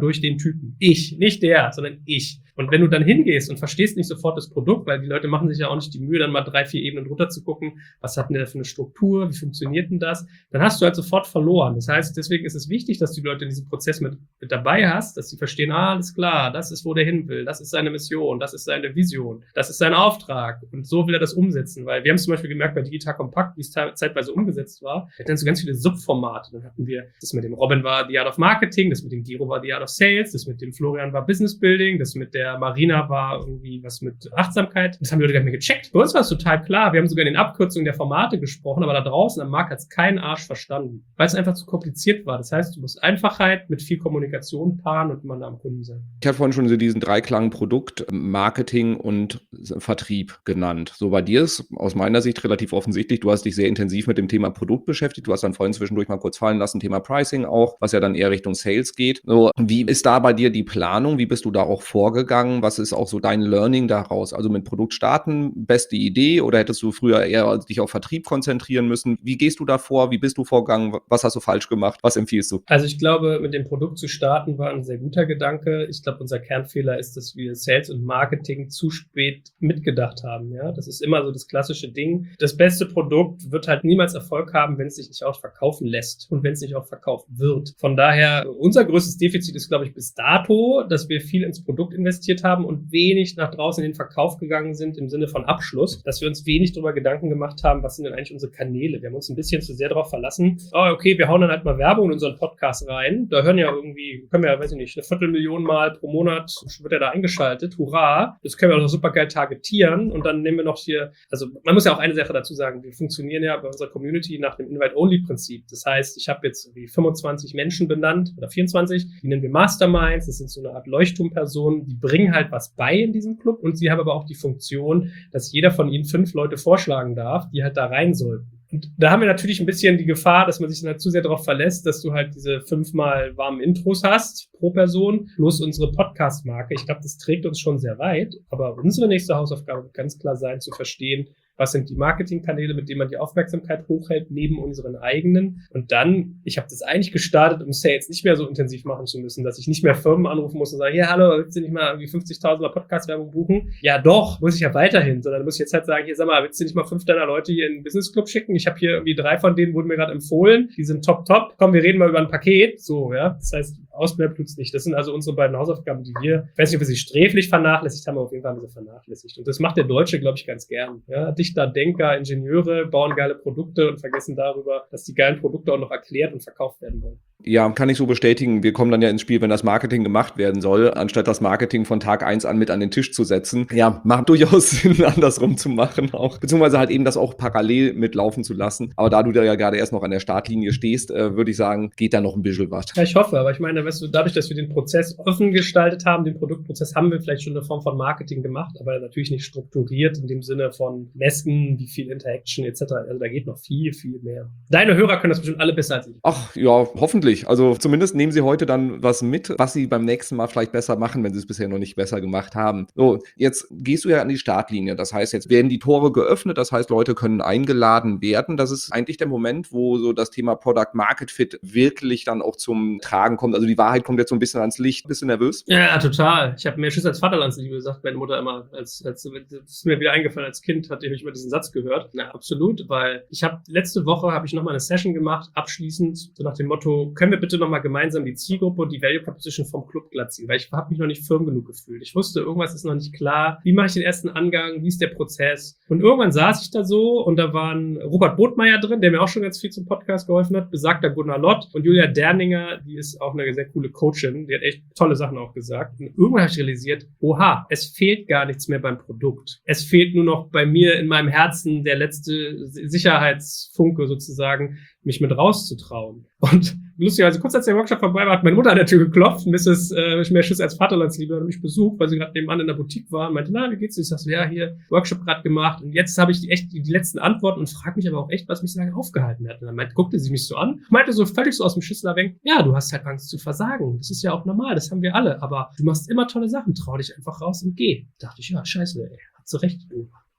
Typen. Ich, nicht der, sondern ich. Und wenn du dann hingehst und verstehst nicht sofort das Produkt, weil die Leute machen sich ja auch nicht die Mühe, dann mal drei, vier Ebenen runter zu gucken, was hat denn der für eine Struktur, wie funktioniert denn das, dann hast du halt sofort verloren. Das heißt, deswegen ist es wichtig, dass du die Leute in diesem Prozess mit, mit dabei hast, dass sie verstehen, ah, alles klar, das ist, wo der hin will, das ist seine Mission, das ist seine Vision, das ist sein Auftrag und so will er das umsetzen, weil wir haben es zum Beispiel gemerkt bei Digital Compact, wie es zeitweise umgesetzt war, wir hatten dann so ganz viele Subformate. Dann hatten wir, das mit dem Robin war The Art of Marketing, das mit dem Gero war The Art of Sales, das mit dem Florian war Business Building, das mit der Marina war irgendwie was mit Achtsamkeit. Das haben die Leute gar nicht mehr gecheckt. Bei uns war es total klar. Wir haben sogar in den Abkürzungen der Formate gesprochen, aber da draußen am Markt hat es kein Arsch verstanden, weil es einfach zu kompliziert war. Das heißt, du musst Einfachheit mit viel Kommunikation paaren und immer nah am Kunden sein. Ich hatte vorhin schon so diesen Dreiklang Produkt, Marketing und Vertrieb genannt. So bei dir ist aus meiner Sicht relativ offensichtlich, du hast dich sehr intensiv mit dem Thema Produkt beschäftigt. Du hast dann vorhin zwischendurch mal kurz fallen lassen, Thema Pricing auch, was ja dann eher Richtung Sales geht. So, wie ist da bei dir die Planung? Wie bist du da auch vorgegangen? Was ist auch so dein Learning daraus? Also mit Produkt starten, beste Idee, oder hättest du früher eher dich auf Vertrieb konzentrieren müssen? Wie gehst du da vor? Wie bist du vorgegangen? Was hast du falsch gemacht? Was empfiehlst du? Also ich glaube, mit dem Produkt zu starten war ein sehr guter Gedanke. Ich glaube, unser Kernfehler ist, dass wir Sales und Marketing zu spät mitgedacht haben. Ja, das ist immer so das klassische Ding. Das beste Produkt wird halt niemals Erfolg haben, wenn es sich nicht auch verkaufen lässt und wenn es nicht auch verkauft wird. Von daher, unser größtes Defizit ist, glaube ich, bis dato, dass wir viel ins Produkt investiert haben und wenig nach draußen in den Verkauf gegangen sind im Sinne von Abschluss, dass wir uns wenig darüber Gedanken gemacht haben, was sind denn eigentlich unsere Kanäle. Wir haben uns ein bisschen zu sehr darauf verlassen, oh, okay, wir hauen dann halt mal Werbung in unseren Podcast rein. Da hören ja irgendwie, können wir ja, weiß ich nicht, eine Viertelmillion Mal pro Monat wird er da eingeschaltet. Hurra! Das können wir auch noch super geil targetieren und dann nehmen wir noch hier, also man muss ja auch eine Sache dazu sagen, wir funktionieren ja bei unserer Community nach dem Invite-Only-Prinzip. Das heißt, ich habe jetzt irgendwie fünfundzwanzig Menschen benannt oder vierundzwanzig, die nennen wir Masterminds, das sind so eine Art Leuchtturmpersonen, die bringen halt was bei in diesem Club und sie haben aber auch die Funktion, dass jeder von ihnen fünf Leute vorschlagen darf, die halt da rein sollten. Und da haben wir natürlich ein bisschen die Gefahr, dass man sich dann halt zu sehr darauf verlässt, dass du halt diese fünfmal warmen Intros hast pro Person, plus unsere Podcast-Marke. Ich glaube, das trägt uns schon sehr weit, aber unsere nächste Hausaufgabe wird ganz klar sein, zu verstehen, was sind die Marketingkanäle, mit denen man die Aufmerksamkeit hochhält, neben unseren eigenen. Und dann, ich habe das eigentlich gestartet, um Sales nicht mehr so intensiv machen zu müssen, dass ich nicht mehr Firmen anrufen muss und sagen, ja, hallo, willst du nicht mal irgendwie fünfzigtausender Podcast-Werbung buchen? Ja, doch, muss ich ja weiterhin. Sondern muss ich jetzt halt sagen, hier, sag mal, willst du nicht mal fünf deiner Leute hier in den Business Club schicken? Ich habe hier irgendwie drei von denen, wurden mir gerade empfohlen. Die sind top, top. Komm, wir reden mal über ein Paket. So, ja. Das heißt, ausbleiben tut's nicht. Das sind also unsere beiden Hausaufgaben, die wir, ich weiß nicht, ob wir sie sträflich vernachlässigt haben, aber auf jeden Fall haben wir sie vernachlässigt. Und das macht der Deutsche, glaube ich, ganz gern. Ja, Dichter, Denker, Ingenieure bauen geile Produkte und vergessen darüber, dass die geilen Produkte auch noch erklärt und verkauft werden wollen. Ja, kann ich so bestätigen. Wir kommen dann ja ins Spiel, wenn das Marketing gemacht werden soll, anstatt das Marketing von Tag eins an mit an den Tisch zu setzen. Ja, macht durchaus Sinn, andersrum zu machen auch. Beziehungsweise halt eben das auch parallel mitlaufen zu lassen. Aber da du da ja gerade erst noch an der Startlinie stehst, äh, würde ich sagen, geht da noch ein bisschen was. Ja, ich hoffe. Aber ich meine, weißt du, dadurch, dass wir den Prozess offen gestaltet haben, den Produktprozess, haben wir vielleicht schon eine Form von Marketing gemacht, aber natürlich nicht strukturiert in dem Sinne von messen, wie viel Interaction et cetera. Also da geht noch viel, viel mehr. Deine Hörer können das bestimmt alle besser als ich. Ach ja, hoffentlich. Also zumindest nehmen sie heute dann was mit, was sie beim nächsten Mal vielleicht besser machen, wenn sie es bisher noch nicht besser gemacht haben. So, jetzt gehst du ja an die Startlinie. Das heißt, jetzt werden die Tore geöffnet. Das heißt, Leute können eingeladen werden. Das ist eigentlich der Moment, wo so das Thema Product Market Fit wirklich dann auch zum Tragen kommt. Also die Wahrheit kommt jetzt so ein bisschen ans Licht. Bist du nervös? Ja, total. Ich habe mehr Schiss als Vaterlandsliebe gesagt, meine Mutter immer. Als, als, das ist mir wieder eingefallen, als Kind hatte ich immer diesen Satz gehört. Na, absolut, weil ich habe letzte Woche habe ich nochmal eine Session gemacht, abschließend, so nach dem Motto, können wir bitte nochmal gemeinsam die Zielgruppe und die Value Proposition vom Club glatt ziehen, weil ich habe mich noch nicht firm genug gefühlt. Ich wusste, irgendwas ist noch nicht klar. Wie mache ich den ersten Angang? Wie ist der Prozess? Und irgendwann saß ich da so und da waren Robert Bodmeier drin, der mir auch schon ganz viel zum Podcast geholfen hat, besagter Gunnar Lott und Julia Derninger, die ist auch eine sehr coole Coachin, die hat echt tolle Sachen auch gesagt. Und irgendwann habe ich realisiert, oha, es fehlt gar nichts mehr beim Produkt. Es fehlt nur noch bei mir in meinem Herzen der letzte Sicherheitsfunke sozusagen, mich mit rauszutrauen. Und lustigerweise, kurz als der Workshop vorbei war, hat meine Mutter an der Tür geklopft, Misses äh, mehr Schiss als Vaterlandsliebe, hat mich besucht, weil sie gerade nebenan in der Boutique war und meinte, na, wie geht's dir? Ich sag so, ja, hier, Workshop gerade gemacht. Und jetzt habe ich die, echt die, die letzten Antworten und frage mich aber auch echt, was mich so lange aufgehalten hat. Und dann meinte, guckte sie mich so an, meinte so völlig so aus dem Schüsselerwänk, ja, du hast halt Angst zu versagen. Das ist ja auch normal, das haben wir alle. Aber du machst immer tolle Sachen, trau dich einfach raus und geh. Da dachte ich, ja, scheiße, ey, hat sie recht.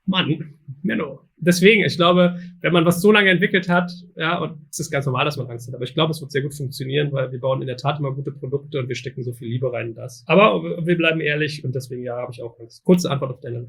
Mann, Menno. Deswegen, ich glaube, wenn man was so lange entwickelt hat, ja, und es ist ganz normal, dass man Angst hat, aber ich glaube, es wird sehr gut funktionieren, weil wir bauen in der Tat immer gute Produkte und wir stecken so viel Liebe rein in das. Aber wir bleiben ehrlich und deswegen, ja, habe ich auch Angst. Kurze Antwort auf deine.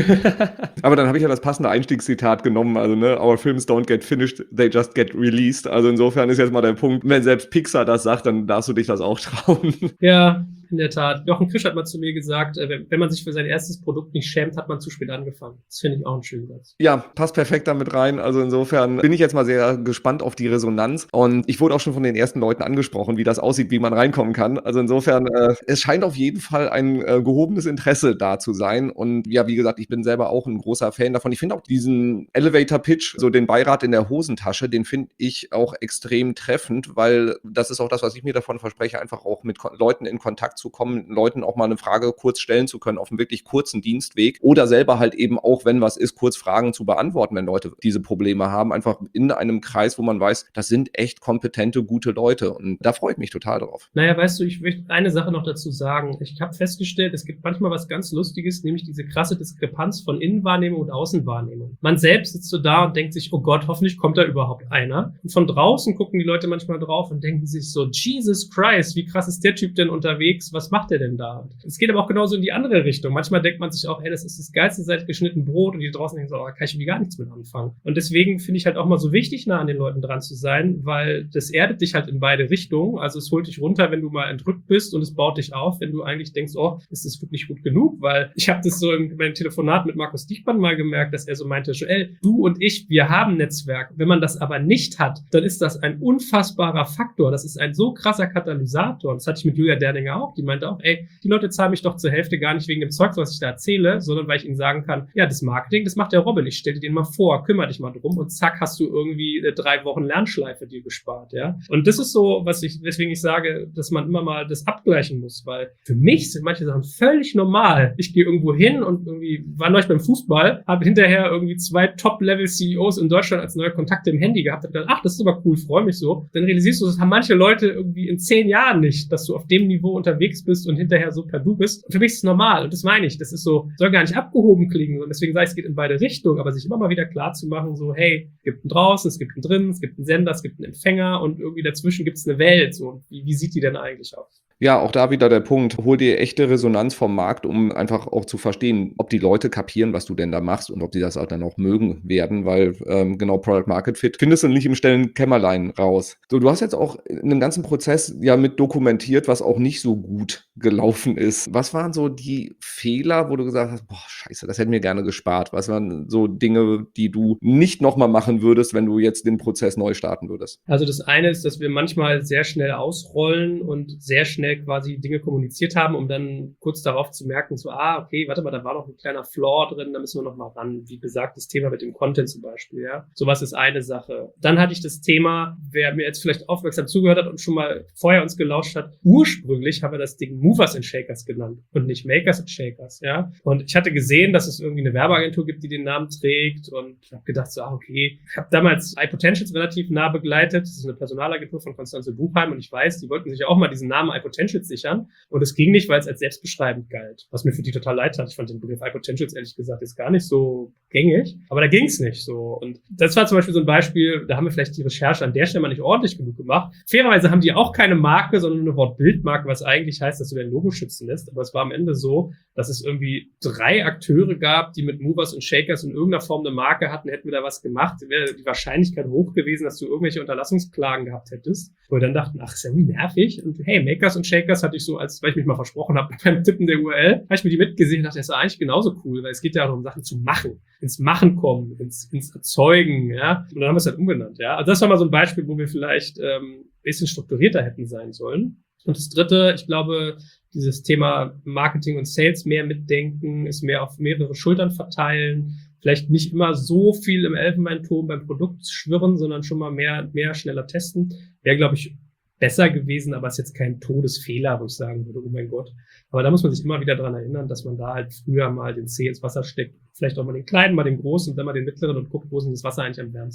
Aber dann habe ich ja das passende Einstiegszitat genommen, also ne, our films don't get finished, they just get released. Also insofern ist jetzt mal der Punkt, wenn selbst Pixar das sagt, dann darfst du dich das auch trauen. Ja, in der Tat. Jochen Krisch hat mal zu mir gesagt, wenn man sich für sein erstes Produkt nicht schämt, hat man zu spät angefangen. Das finde ich auch einen schönen Satz. Ja, passt perfekt damit rein. Also insofern bin ich jetzt mal sehr gespannt auf die Resonanz. Und ich wurde auch schon von den ersten Leuten angesprochen, wie das aussieht, wie man reinkommen kann. Also insofern, äh, es scheint auf jeden Fall ein äh, gehobenes Interesse da zu sein. Und ja, wie gesagt, ich bin selber auch ein großer Fan davon. Ich finde auch diesen Elevator-Pitch, so den Beirat in der Hosentasche, den finde ich auch extrem treffend, weil das ist auch das, was ich mir davon verspreche, einfach auch mit Ko- Leuten in Kontakt zu kommen, mit Leuten auch mal eine Frage kurz stellen zu können auf einem wirklich kurzen Dienstweg oder selber halt eben auch, wenn was ist, kurz Fragen zu beantworten, wenn Leute diese Probleme haben, einfach in einem Kreis, wo man weiß, das sind echt kompetente, gute Leute und da freue ich mich total drauf. Naja, weißt du, ich möchte eine Sache noch dazu sagen. Ich habe festgestellt, es gibt manchmal was ganz Lustiges, nämlich diese krasse Diskrepanz von Innenwahrnehmung und Außenwahrnehmung. Man selbst sitzt so da und denkt sich, oh Gott, hoffentlich kommt da überhaupt einer. Und von draußen gucken die Leute manchmal drauf und denken sich so, Jesus Christ, wie krass ist der Typ denn unterwegs? Was macht der denn da? Es geht aber auch genauso in die andere Richtung. Manchmal denkt man sich auch, hey, das ist das geilste seit geschnitten Brot und die draußen denken so, oh, da kann ich irgendwie gar nichts mit anfangen. Und deswegen finde ich halt auch mal so wichtig, nah an den Leuten dran zu sein, weil das erdet dich halt in beide Richtungen. Also es holt dich runter, wenn du mal entrückt bist und es baut dich auf, wenn du eigentlich denkst, oh, ist das wirklich gut genug? Weil ich habe das so in meinem Telefonat mit Markus Diekmann mal gemerkt, dass er so meinte, Joel, du und ich, wir haben Netzwerk. Wenn man das aber nicht hat, dann ist das ein unfassbarer Faktor. Das ist ein so krasser Katalysator. Und das hatte ich mit Julia Derninger auch. Die meinte auch, ey, die Leute zahlen mich doch zur Hälfte gar nicht wegen dem Zeug, was ich da erzähle, sondern weil ich ihnen sagen kann, ja, das Marketing, das macht der Robin. Ich stell dir den mal vor, kümmere dich mal drum und zack, hast du irgendwie eine drei Wochen Lernschleife dir gespart, ja. Und das ist so, was ich, weswegen ich sage, dass man immer mal das abgleichen muss, weil für mich sind manche Sachen völlig normal. Ich gehe irgendwo hin und irgendwie war neulich beim Fußball, habe hinterher irgendwie zwei Top-Level-C E Os in Deutschland als neue Kontakte im Handy gehabt, habe gedacht, ach, das ist aber cool, freue mich so. Dann realisierst du, das haben manche Leute irgendwie in zehn Jahren nicht, dass du auf dem Niveau unterwegs bist und hinterher so per Du bist. Und für mich ist es normal und das meine ich. Das ist so, soll gar nicht abgehoben klingen und deswegen sage ich, es geht in beide Richtungen, aber sich immer mal wieder klar zu machen, so, hey, es gibt einen draußen, es gibt einen drinnen, es gibt einen Sender, es gibt einen Empfänger und irgendwie dazwischen gibt es eine Welt. So, wie, wie sieht die denn eigentlich aus? Ja, auch da wieder der Punkt, hol dir echte Resonanz vom Markt, um einfach auch zu verstehen, ob die Leute kapieren, was du denn da machst und ob die das auch dann auch mögen werden, weil ähm, genau Product Market Fit findest du nicht im stillen Kämmerlein raus. So, du hast jetzt auch in dem ganzen Prozess ja mit dokumentiert, was auch nicht so gut gelaufen ist. Was waren so die Fehler, wo du gesagt hast, boah, scheiße, das hätten wir gerne gespart? Was waren so Dinge, die du nicht nochmal machen würdest, wenn du jetzt den Prozess neu starten würdest? Also das eine ist, dass wir manchmal sehr schnell ausrollen und sehr schnell quasi Dinge kommuniziert haben, um dann kurz darauf zu merken, so, ah, okay, warte mal, da war noch ein kleiner Flaw drin, da müssen wir noch mal ran. Wie gesagt, das Thema mit dem Content zum Beispiel, ja. Sowas ist eine Sache. Dann hatte ich das Thema, wer mir jetzt vielleicht aufmerksam zugehört hat und schon mal vorher uns gelauscht hat, ursprünglich haben wir das Ding Movers and Shakers genannt und nicht Makers and Shakers, ja. Und ich hatte gesehen, dass es irgendwie eine Werbeagentur gibt, die den Namen trägt und ich habe gedacht, so, ah, okay. Ich habe damals iPotentials relativ nah begleitet. Das ist eine Personalagentur von Konstanze Buchheim und ich weiß, die wollten sich auch mal diesen Namen iPotentials sichern. Und es ging nicht, weil es als selbstbeschreibend galt. Was mir für die total leid hat. Ich fand den Begriff iPotentials ehrlich gesagt jetzt gar nicht so gängig. Aber da ging es nicht so. Und das war zum Beispiel so ein Beispiel, da haben wir vielleicht die Recherche an der Stelle mal nicht ordentlich genug gemacht. Fairerweise haben die auch keine Marke, sondern eine Wortbildmarke, was eigentlich heißt, dass du dein Logo schützen lässt. Aber es war am Ende so, dass es irgendwie drei Akteure gab, die mit Movers und Shakers in irgendeiner Form eine Marke hatten. Hätten wir da was gemacht, wäre die Wahrscheinlichkeit hoch gewesen, dass du irgendwelche Unterlassungsklagen gehabt hättest. Wo wir dann dachten, ach, ist ja irgendwie nervig. Und hey, Makers und Shakers hatte ich so, als weil ich mich mal versprochen habe beim Tippen der U R L, habe ich mir die mitgesehen und dachte, das ist eigentlich genauso cool, weil es geht ja darum, Sachen zu machen, ins Machen kommen, ins, ins Erzeugen, ja. Und dann haben wir es halt umgenannt, ja. Also das war mal so ein Beispiel, wo wir vielleicht ähm, ein bisschen strukturierter hätten sein sollen. Und das Dritte, ich glaube, dieses Thema Marketing und Sales mehr mitdenken, ist mehr auf mehrere Schultern verteilen, vielleicht nicht immer so viel im Elfenbeinturm beim Produkt schwirren, sondern schon mal mehr, mehr schneller testen, wäre, glaube ich, besser gewesen, aber ist jetzt kein Todesfehler, wo ich sagen würde, oh mein Gott. Aber da muss man sich immer wieder dran erinnern, dass man da halt früher mal den Zeh ins Wasser steckt, vielleicht auch mal den kleinen, mal den großen und dann mal den mittleren und guckt, wo ist denn das Wasser eigentlich am wärmsten.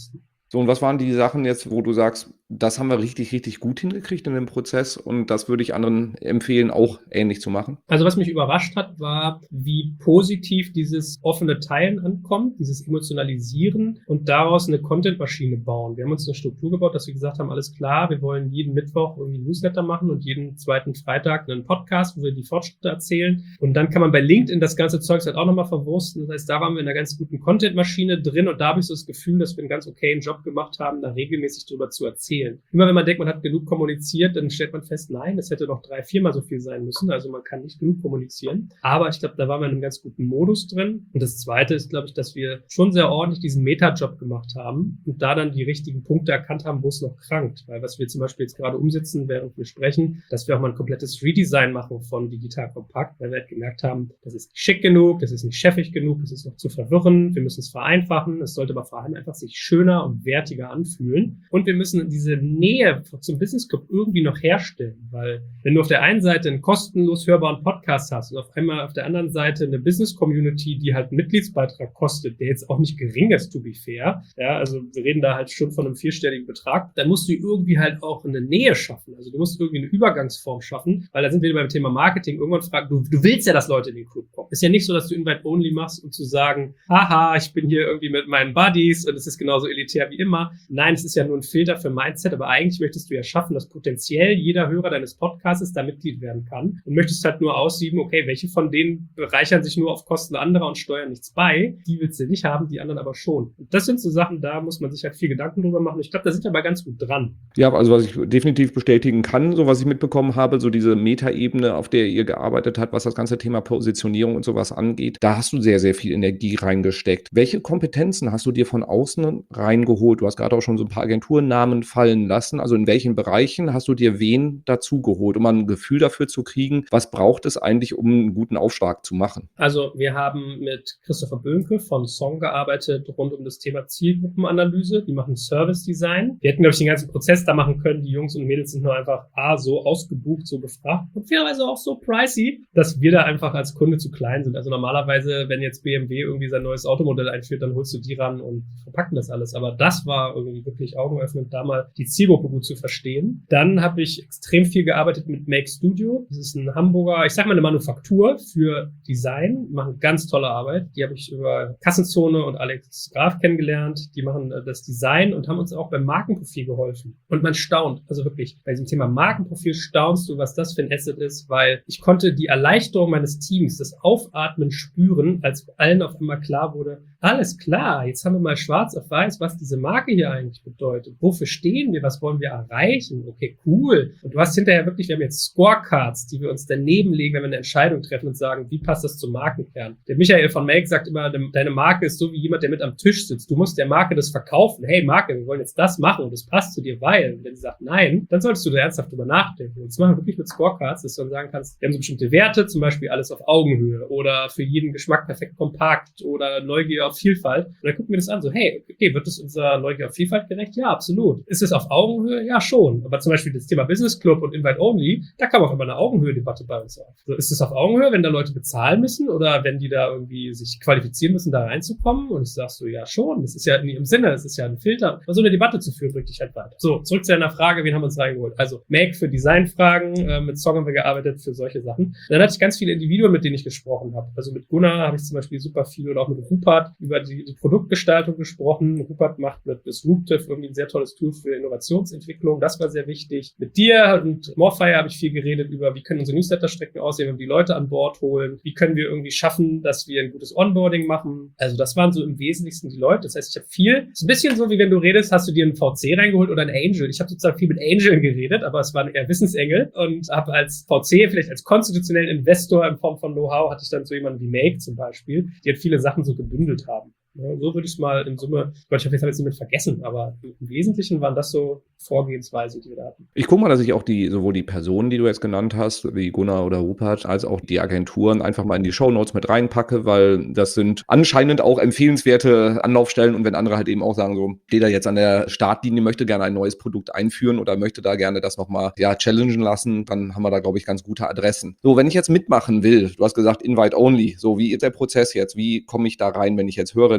So, und was waren die Sachen jetzt, wo du sagst, das haben wir richtig, richtig gut hingekriegt in dem Prozess und das würde ich anderen empfehlen, auch ähnlich zu machen? Also was mich überrascht hat, war, wie positiv dieses offene Teilen ankommt, dieses Emotionalisieren und daraus eine Content-Maschine bauen. Wir haben uns eine Struktur gebaut, dass wir gesagt haben, alles klar, wir wollen jeden Mittwoch irgendwie ein Newsletter machen und jeden zweiten Freitag einen Podcast, wo wir die Fortschritte erzählen. Und dann kann man bei LinkedIn das ganze Zeugs halt auch nochmal verwursten. Das heißt, da waren wir in einer ganz guten Content-Maschine drin und da habe ich so das Gefühl, dass wir einen ganz okayen Job gemacht haben, da regelmäßig drüber zu erzählen. Immer wenn man denkt, man hat genug kommuniziert, dann stellt man fest, nein, es hätte noch drei, viermal so viel sein müssen. Also man kann nicht genug kommunizieren. Aber ich glaube, da waren wir in einem ganz guten Modus drin. Und das Zweite ist, glaube ich, dass wir schon sehr ordentlich diesen Meta-Job gemacht haben und da dann die richtigen Punkte erkannt haben, wo es noch krankt. Weil was wir zum Beispiel jetzt gerade umsetzen, während wir sprechen, dass wir auch mal ein komplettes Redesign machen von Digital Kompakt, weil wir halt gemerkt haben, das ist nicht schick genug, das ist nicht chefig genug, das ist noch zu verwirrend, wir müssen es vereinfachen, es sollte aber vor allem einfach sich schöner und wertiger anfühlen. Und wir müssen diese Nähe zum Business Club irgendwie noch herstellen, weil wenn du auf der einen Seite einen kostenlos hörbaren Podcast hast und auf einmal auf der anderen Seite eine Business Community, die halt einen Mitgliedsbeitrag kostet, der jetzt auch nicht gering ist, to be fair, ja, also wir reden da halt schon von einem vierstelligen Betrag, dann musst du irgendwie halt auch eine Nähe schaffen, also du musst irgendwie eine Übergangsform schaffen, weil da sind wir beim Thema Marketing, irgendwann fragt, du, du willst ja, dass Leute in den Club kommen. Ist ja nicht so, dass du Invite-Only machst, um zu sagen, haha, ich bin hier irgendwie mit meinen Buddies und es ist genauso elitär wie immer. Nein, es ist ja nur ein Filter für Mindset, aber eigentlich möchtest du ja schaffen, dass potenziell jeder Hörer deines Podcasts da Mitglied werden kann und möchtest halt nur aussieben, okay, welche von denen bereichern sich nur auf Kosten anderer und steuern nichts bei, die willst du nicht haben, die anderen aber schon. Und das sind so Sachen, da muss man sich halt viel Gedanken drüber machen. Ich glaube, da sind wir aber ganz gut dran. Ja, also was ich definitiv bestätigen kann, so was ich mitbekommen habe, so diese Metaebene, auf der ihr gearbeitet habt, was das ganze Thema Positionierung und sowas angeht, da hast du sehr, sehr viel Energie reingesteckt. Welche Kompetenzen hast du dir von außen reingeholt? Du hast gerade auch schon so ein paar Agenturnamen fallen lassen. Also in welchen Bereichen hast du dir wen dazugeholt, um mal ein Gefühl dafür zu kriegen, was braucht es eigentlich, um einen guten Aufschlag zu machen? Also wir haben mit Christopher Böhnke von Song gearbeitet rund um das Thema Zielgruppenanalyse. Die machen Service Design. Wir hätten, glaube ich, den ganzen Prozess da machen können. Die Jungs und Mädels sind nur einfach A, so ausgebucht, so gefragt und fairerweise auch so pricey, dass wir da einfach als Kunde zu klein sind. Also normalerweise, wenn jetzt B M W irgendwie sein neues Automodell einführt, dann holst du die ran und verpacken das alles. Aber das war irgendwie wirklich augenöffnend, da mal die Zielgruppe gut zu verstehen. Dann habe ich extrem viel gearbeitet mit Make Studio. Das ist ein Hamburger, ich sag mal eine Manufaktur für Design, die machen ganz tolle Arbeit. Die habe ich über Kassenzone und Alex Graf kennengelernt. Die machen das Design und haben uns auch beim Markenprofil geholfen. Und man staunt, also wirklich, bei diesem Thema Markenprofil staunst du, was das für ein Asset ist, weil ich konnte die Erleichterung meines Teams, das Aufatmen spüren, als allen auf einmal klar wurde, alles klar, jetzt haben wir mal schwarz auf weiß, was diese Marke hier eigentlich bedeutet. Wofür stehen wir? Was wollen wir erreichen? Okay, cool. Und du hast hinterher wirklich, wir haben jetzt Scorecards, die wir uns daneben legen, wenn wir eine Entscheidung treffen und sagen, wie passt das zum Markenkern? Der Michael von Make sagt immer, deine Marke ist so wie jemand, der mit am Tisch sitzt. Du musst der Marke das verkaufen. Hey Marke, wir wollen jetzt das machen und das passt zu dir, weil. Und wenn sie sagt nein, dann solltest du da ernsthaft drüber nachdenken. Und das machen wir wirklich mit Scorecards, dass du dann sagen kannst, wir haben so bestimmte Werte, zum Beispiel alles auf Augenhöhe oder für jeden Geschmack perfekt kompakt oder Neugier auf Vielfalt. Und dann gucken wir das an, so, hey, okay, wird das unserer Neugier auf Vielfalt gerecht? Ja, absolut. Ist es auf Augenhöhe? Ja, schon. Aber zum Beispiel das Thema Business Club und Invite Only, da kam auch immer eine Augenhöhe-Debatte bei uns auf. So, ist es auf Augenhöhe, wenn da Leute bezahlen müssen oder wenn die da irgendwie sich qualifizieren müssen, da reinzukommen? Und ich sag so, ja, schon. Das ist ja in ihrem Sinne, das ist ja ein Filter. Aber so eine Debatte zu führen, bringt dich halt weiter. So, zurück zu deiner Frage, wen haben wir uns reingeholt? Also, Make für Designfragen, äh, mit Song haben wir gearbeitet für solche Sachen. Dann hatte ich ganz viele Individuen, mit denen ich gesprochen habe. Also mit Gunnar habe ich zum Beispiel super viel oder auch mit Rupert über die, die Produktgestaltung gesprochen. Rupert macht mit Disruptive irgendwie ein sehr tolles Tool für Innovationsentwicklung. Das war sehr wichtig. Mit dir und Morfire habe ich viel geredet über, wie können unsere Newsletter-Strecken aussehen, wenn wir die Leute an Bord holen. Wie können wir irgendwie schaffen, dass wir ein gutes Onboarding machen. Also das waren so im Wesentlichsten die Leute. Das heißt, ich habe viel, ist ein bisschen so, wie wenn du redest, hast du dir einen V C reingeholt oder einen Angel. Ich habe sozusagen viel mit Angeln geredet, aber es waren eher Wissensengel und habe als V C, vielleicht als konstitutionellen Investor in Form von Know-how, hatte ich dann so jemanden wie Make zum Beispiel, die halt viele Sachen so gebündelt haben. Ja, so würde ich es mal in Summe, Gott, ich habe jetzt damit vergessen, aber im Wesentlichen waren das so Vorgehensweise, die wir da hatten. Ich gucke mal, dass ich auch die, sowohl die Personen, die du jetzt genannt hast, wie Gunnar oder Rupert, als auch die Agenturen einfach mal in die Shownotes mit reinpacke, weil das sind anscheinend auch empfehlenswerte Anlaufstellen und wenn andere halt eben auch sagen, so, steht da jetzt an der Startlinie, möchte gerne ein neues Produkt einführen oder möchte da gerne das nochmal, ja, challengen lassen, dann haben wir da, glaube ich, ganz gute Adressen. So, wenn ich jetzt mitmachen will, du hast gesagt, Invite Only, so, wie ist der Prozess jetzt? Wie komme ich da rein, wenn ich jetzt höre,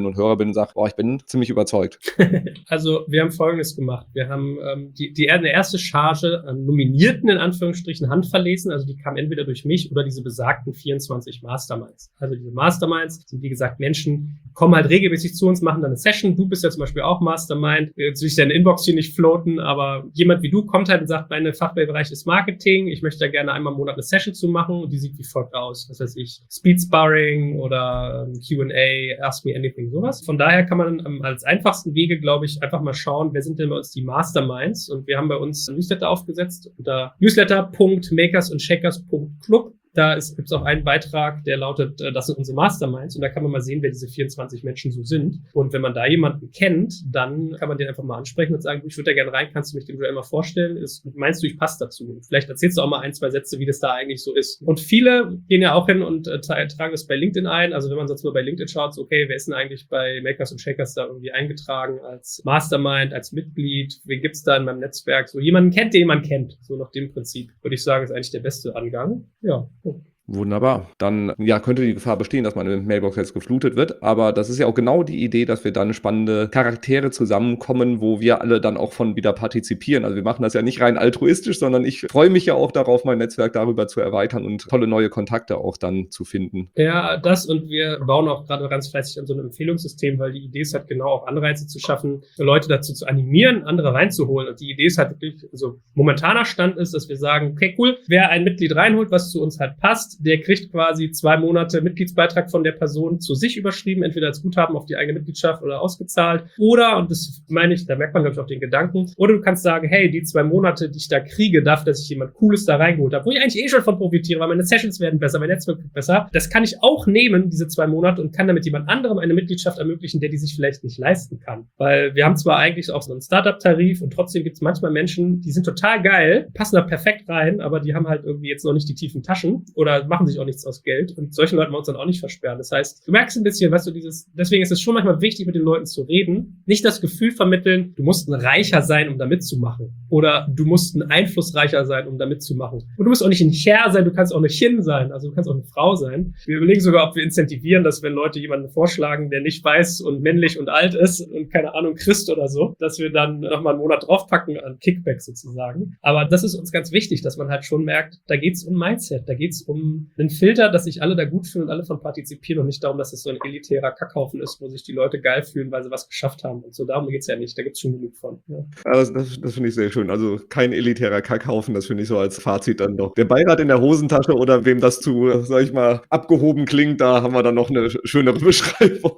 Hörerinnen und Hörer bin und sage, boah, ich bin ziemlich überzeugt. Also wir haben Folgendes gemacht. Wir haben ähm, die, die eine erste Charge an Nominierten in Anführungsstrichen handverlesen. Also die kam entweder durch mich oder diese besagten vierundzwanzig Masterminds. Also diese Masterminds sind, wie gesagt, Menschen, kommen halt regelmäßig zu uns, machen dann eine Session. Du bist ja zum Beispiel auch Mastermind. Jetzt will ich deine Inbox hier nicht floaten, aber jemand wie du kommt halt und sagt, mein Fachbereich ist Marketing. Ich möchte da gerne einmal im Monat eine Session zu machen und die sieht wie folgt aus. Was weiß ich, Speed Sparring oder Q and A, Ask Me Anything, sowas. Von daher kann man ähm, als einfachsten Wege, glaube ich, einfach mal schauen, wer sind denn bei uns die Masterminds? Und wir haben bei uns ein Newsletter aufgesetzt unter newsletter punkt makers und shakers punkt club. Da gibt es auch einen Beitrag, der lautet, äh, das sind unsere Masterminds. Und da kann man mal sehen, wer diese vierundzwanzig Menschen so sind. Und wenn man da jemanden kennt, dann kann man den einfach mal ansprechen und sagen, ich würde da gerne rein, kannst du mich dem Joel mal vorstellen? Ist, meinst du, ich passe dazu? Vielleicht erzählst du auch mal ein, zwei Sätze, wie das da eigentlich so ist. Und viele gehen ja auch hin und äh, tragen das bei LinkedIn ein. Also wenn man sonst mal bei LinkedIn schaut, so, okay, wer ist denn eigentlich bei Makers und Shakers da irgendwie eingetragen als Mastermind, als Mitglied? Wen gibt's da in meinem Netzwerk? So jemanden kennt, den man kennt. So nach dem Prinzip, würde ich sagen, ist eigentlich der beste Angang. Ja. Wunderbar. Dann ja, könnte die Gefahr bestehen, dass meine Mailbox jetzt geflutet wird. Aber das ist ja auch genau die Idee, dass wir dann spannende Charaktere zusammenkommen, wo wir alle dann auch von wieder partizipieren. Also wir machen das ja nicht rein altruistisch, sondern ich freue mich ja auch darauf, mein Netzwerk darüber zu erweitern und tolle neue Kontakte auch dann zu finden. Ja, das, und wir bauen auch gerade ganz fleißig an so einem Empfehlungssystem, weil die Idee ist halt genau auch Anreize zu schaffen, Leute dazu zu animieren, andere reinzuholen. Und die Idee ist halt wirklich, also momentaner Stand ist, dass wir sagen, okay, cool, wer ein Mitglied reinholt, was zu uns halt passt, der kriegt quasi zwei Monate Mitgliedsbeitrag von der Person zu sich überschrieben, entweder als Guthaben auf die eigene Mitgliedschaft oder ausgezahlt. Oder, und das meine ich, da merkt man, glaube ich, auch den Gedanken, oder du kannst sagen, hey, die zwei Monate, die ich da kriege, dafür, dass ich jemand Cooles da reingeholt habe, wo ich eigentlich eh schon von profitiere, weil meine Sessions werden besser, mein Netzwerk wird besser, das kann ich auch nehmen, diese zwei Monate, und kann damit jemand anderem eine Mitgliedschaft ermöglichen, der die sich vielleicht nicht leisten kann. Weil wir haben zwar eigentlich auch so einen Startup-Tarif und trotzdem gibt es manchmal Menschen, die sind total geil, passen da perfekt rein, aber die haben halt irgendwie jetzt noch nicht die tiefen Taschen oder machen sich auch nichts aus Geld, und solchen Leuten wollen wir uns dann auch nicht versperren. Das heißt, du merkst ein bisschen, weißt du, dieses, deswegen ist es schon manchmal wichtig, mit den Leuten zu reden, nicht das Gefühl vermitteln, du musst ein Reicher sein, um da mitzumachen, oder du musst ein einflussreicher sein, um da mitzumachen. Und du musst auch nicht ein Herr sein, du kannst auch eine Chin sein, also du kannst auch eine Frau sein. Wir überlegen sogar, ob wir incentivieren, dass wenn Leute jemanden vorschlagen, der nicht weiß und männlich und alt ist und keine Ahnung, Christ oder so, dass wir dann nochmal einen Monat draufpacken an Kickback sozusagen. Aber das ist uns ganz wichtig, dass man halt schon merkt, da geht's um Mindset, da geht's um einen Filter, dass sich alle da gut fühlen und alle von partizipieren und nicht darum, dass es so ein elitärer Kackhaufen ist, wo sich die Leute geil fühlen, weil sie was geschafft haben. Und so darum geht's ja nicht. Da gibt's schon genug von. Ja, ja das, das, das finde ich sehr schön. Also kein elitärer Kackhaufen, das finde ich so als Fazit dann doch. Der Beirat in der Hosentasche, oder wem das zu, sag ich mal, abgehoben klingt, da haben wir dann noch eine schönere Beschreibung.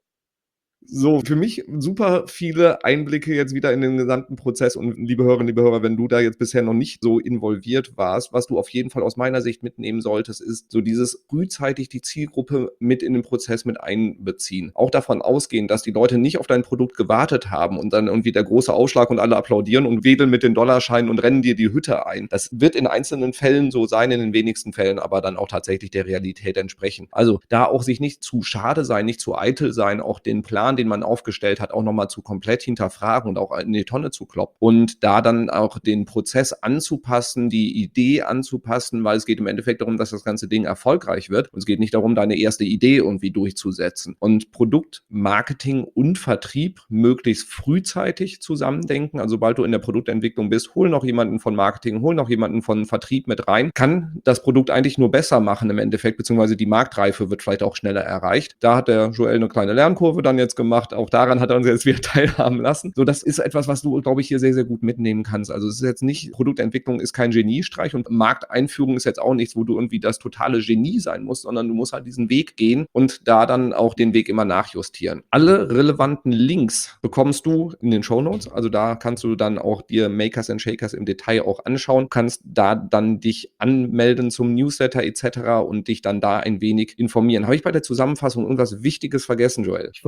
So, für mich super viele Einblicke jetzt wieder in den gesamten Prozess, und liebe Hörerinnen, liebe Hörer, wenn du da jetzt bisher noch nicht so involviert warst, was du auf jeden Fall aus meiner Sicht mitnehmen solltest, ist so dieses frühzeitig die Zielgruppe mit in den Prozess mit einbeziehen. Auch davon ausgehen, dass die Leute nicht auf dein Produkt gewartet haben und dann irgendwie der große Ausschlag und alle applaudieren und wedeln mit den Dollarscheinen und rennen dir die Hütte ein. Das wird in einzelnen Fällen so sein, in den wenigsten Fällen aber dann auch tatsächlich der Realität entsprechen. Also da auch sich nicht zu schade sein, nicht zu eitel sein, auch den Plan, den man aufgestellt hat, auch nochmal zu komplett hinterfragen und auch in die Tonne zu kloppen und da dann auch den Prozess anzupassen, die Idee anzupassen, weil es geht im Endeffekt darum, dass das ganze Ding erfolgreich wird, und es geht nicht darum, deine erste Idee irgendwie durchzusetzen. Und Produkt, Marketing und Vertrieb möglichst frühzeitig zusammendenken, also sobald du in der Produktentwicklung bist, hol noch jemanden von Marketing, hol noch jemanden von Vertrieb mit rein, kann das Produkt eigentlich nur besser machen im Endeffekt, beziehungsweise die Marktreife wird vielleicht auch schneller erreicht. Da hat der Joel eine kleine Lernkurve dann jetzt gemacht. Auch daran hat er uns jetzt wieder teilhaben lassen. So, das ist etwas, was du, glaube ich, hier sehr, sehr gut mitnehmen kannst. Also es ist jetzt nicht, Produktentwicklung ist kein Geniestreich und Markteinführung ist jetzt auch nichts, wo du irgendwie das totale Genie sein musst, sondern du musst halt diesen Weg gehen und da dann auch den Weg immer nachjustieren. Alle relevanten Links bekommst du in den Shownotes. Also da kannst du dann auch dir Makers and Shakers im Detail auch anschauen, kannst da dann dich anmelden zum Newsletter et cetera und dich dann da ein wenig informieren. Habe ich bei der Zusammenfassung irgendwas Wichtiges vergessen, Joel? Ich wollte gerade sagen,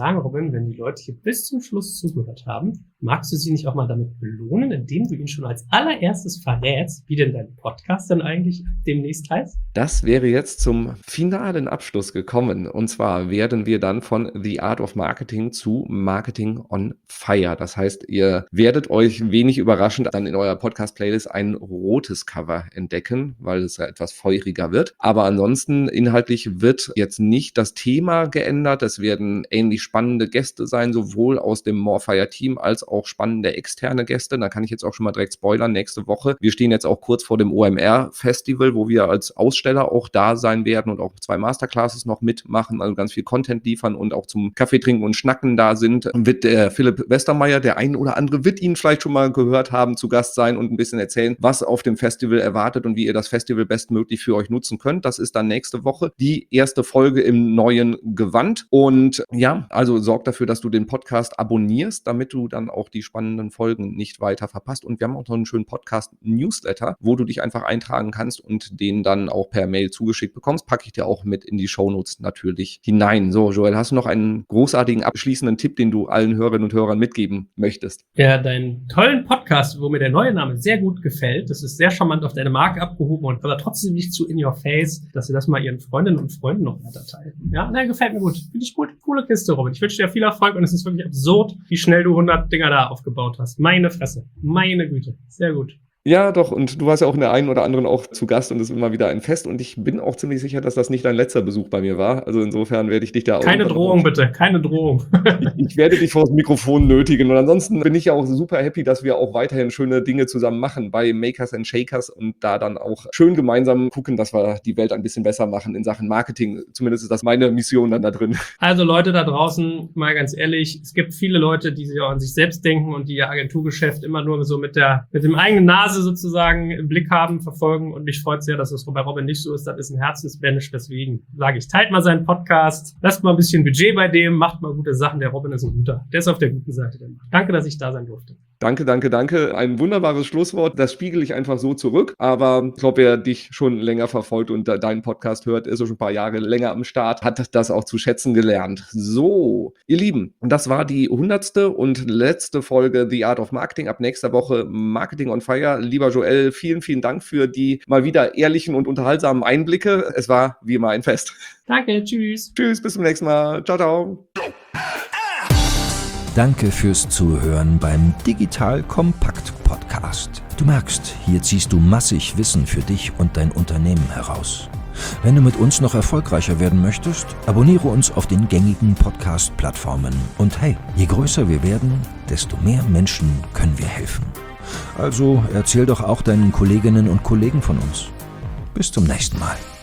sagen, Robin, wenn die Leute hier bis zum Schluss zugehört haben, magst du sie nicht auch mal damit belohnen, indem du ihnen schon als allererstes verrätst, wie denn dein Podcast dann eigentlich demnächst heißt? Das wäre jetzt zum finalen Abschluss gekommen. Und zwar werden wir dann von The Art of Marketing zu Marketing on Fire. Das heißt, ihr werdet euch wenig überraschend dann in eurer Podcast-Playlist ein rotes Cover entdecken, weil es ja etwas feuriger wird. Aber ansonsten inhaltlich wird jetzt nicht das Thema geändert. Es werden ähnlich spannende Gäste sein, sowohl aus dem Morefire-Team als auch spannende externe Gäste. Da kann ich jetzt auch schon mal direkt spoilern. Nächste Woche. Wir stehen jetzt auch kurz vor dem O M R-Festival, wo wir als Aussteller auch da sein werden und auch zwei Masterclasses noch mitmachen, also ganz viel Content liefern und auch zum Kaffee trinken und Schnacken da sind. Wird der Philipp Westermeier, der ein oder andere wird ihn vielleicht schon mal gehört haben, zu Gast sein und ein bisschen erzählen, was auf dem Festival erwartet und wie ihr das Festival bestmöglich für euch nutzen könnt. Das ist dann nächste Woche die erste Folge im neuen Gewand. Und ja, also sorgt dafür, dass du den Podcast abonnierst, damit du dann auch die spannenden Folgen nicht weiter verpasst. Und wir haben auch noch einen schönen Podcast-Newsletter, wo du dich einfach eintragen kannst und den dann auch per Mail zugeschickt bekommst. Packe ich dir auch mit in die Shownotes natürlich hinein. So, Joel, hast du noch einen großartigen abschließenden Tipp, den du allen Hörerinnen und Hörern mitgeben möchtest? Ja, deinen tollen Podcast, wo mir der neue Name sehr gut gefällt. Das ist sehr charmant auf deine Marke abgehoben und aber trotzdem nicht zu in your face, dass sie das mal ihren Freundinnen und Freunden noch weiter teilen. Ja, nein, gefällt mir gut. Finde ich gut. Coole Kiste, Robin. Ich wünsche dir viel Erfolg und es ist wirklich absurd, wie schnell du hundert Dinger da aufgebaut hast. Meine Fresse. Meine Güte. Sehr gut. Ja, doch, und du warst ja auch in der einen oder anderen auch zu Gast und es ist immer wieder ein Fest und ich bin auch ziemlich sicher, dass das nicht dein letzter Besuch bei mir war. Also insofern werde ich dich da auch... Keine Drohung, bitte, keine Drohung. ich, ich werde dich vor das Mikrofon nötigen und ansonsten bin ich ja auch super happy, dass wir auch weiterhin schöne Dinge zusammen machen bei Makers and Shakers und da dann auch schön gemeinsam gucken, dass wir die Welt ein bisschen besser machen in Sachen Marketing. Zumindest ist das meine Mission dann da drin. Also Leute da draußen, mal ganz ehrlich, es gibt viele Leute, die sich auch an sich selbst denken und die ihr Agenturgeschäft immer nur so mit der mit dem eigenen Nase sozusagen im Blick haben, verfolgen und mich freut sehr, dass das bei Robin nicht so ist. Das ist ein Herzensmensch, deswegen sage ich, teilt mal seinen Podcast, lasst mal ein bisschen Budget bei dem, macht mal gute Sachen. Der Robin ist ein guter, der ist auf der guten Seite. Der macht. Danke, dass ich da sein durfte. Danke, danke, danke. Ein wunderbares Schlusswort. Das spiegel ich einfach so zurück. Aber ich glaube, wer dich schon länger verfolgt und deinen Podcast hört, ist schon ein paar Jahre länger am Start, hat das auch zu schätzen gelernt. So, ihr Lieben, das war die hundertste und letzte Folge The Art of Marketing. Ab nächster Woche Marketing on Fire. Lieber Joel, vielen, vielen Dank für die mal wieder ehrlichen und unterhaltsamen Einblicke. Es war wie immer ein Fest. Danke, tschüss. Tschüss, bis zum nächsten Mal. Ciao, ciao. Danke fürs Zuhören beim Digital Kompakt Podcast. Du merkst, hier ziehst du massig Wissen für dich und dein Unternehmen heraus. Wenn du mit uns noch erfolgreicher werden möchtest, abonniere uns auf den gängigen Podcast-Plattformen. Und hey, je größer wir werden, desto mehr Menschen können wir helfen. Also erzähl doch auch deinen Kolleginnen und Kollegen von uns. Bis zum nächsten Mal.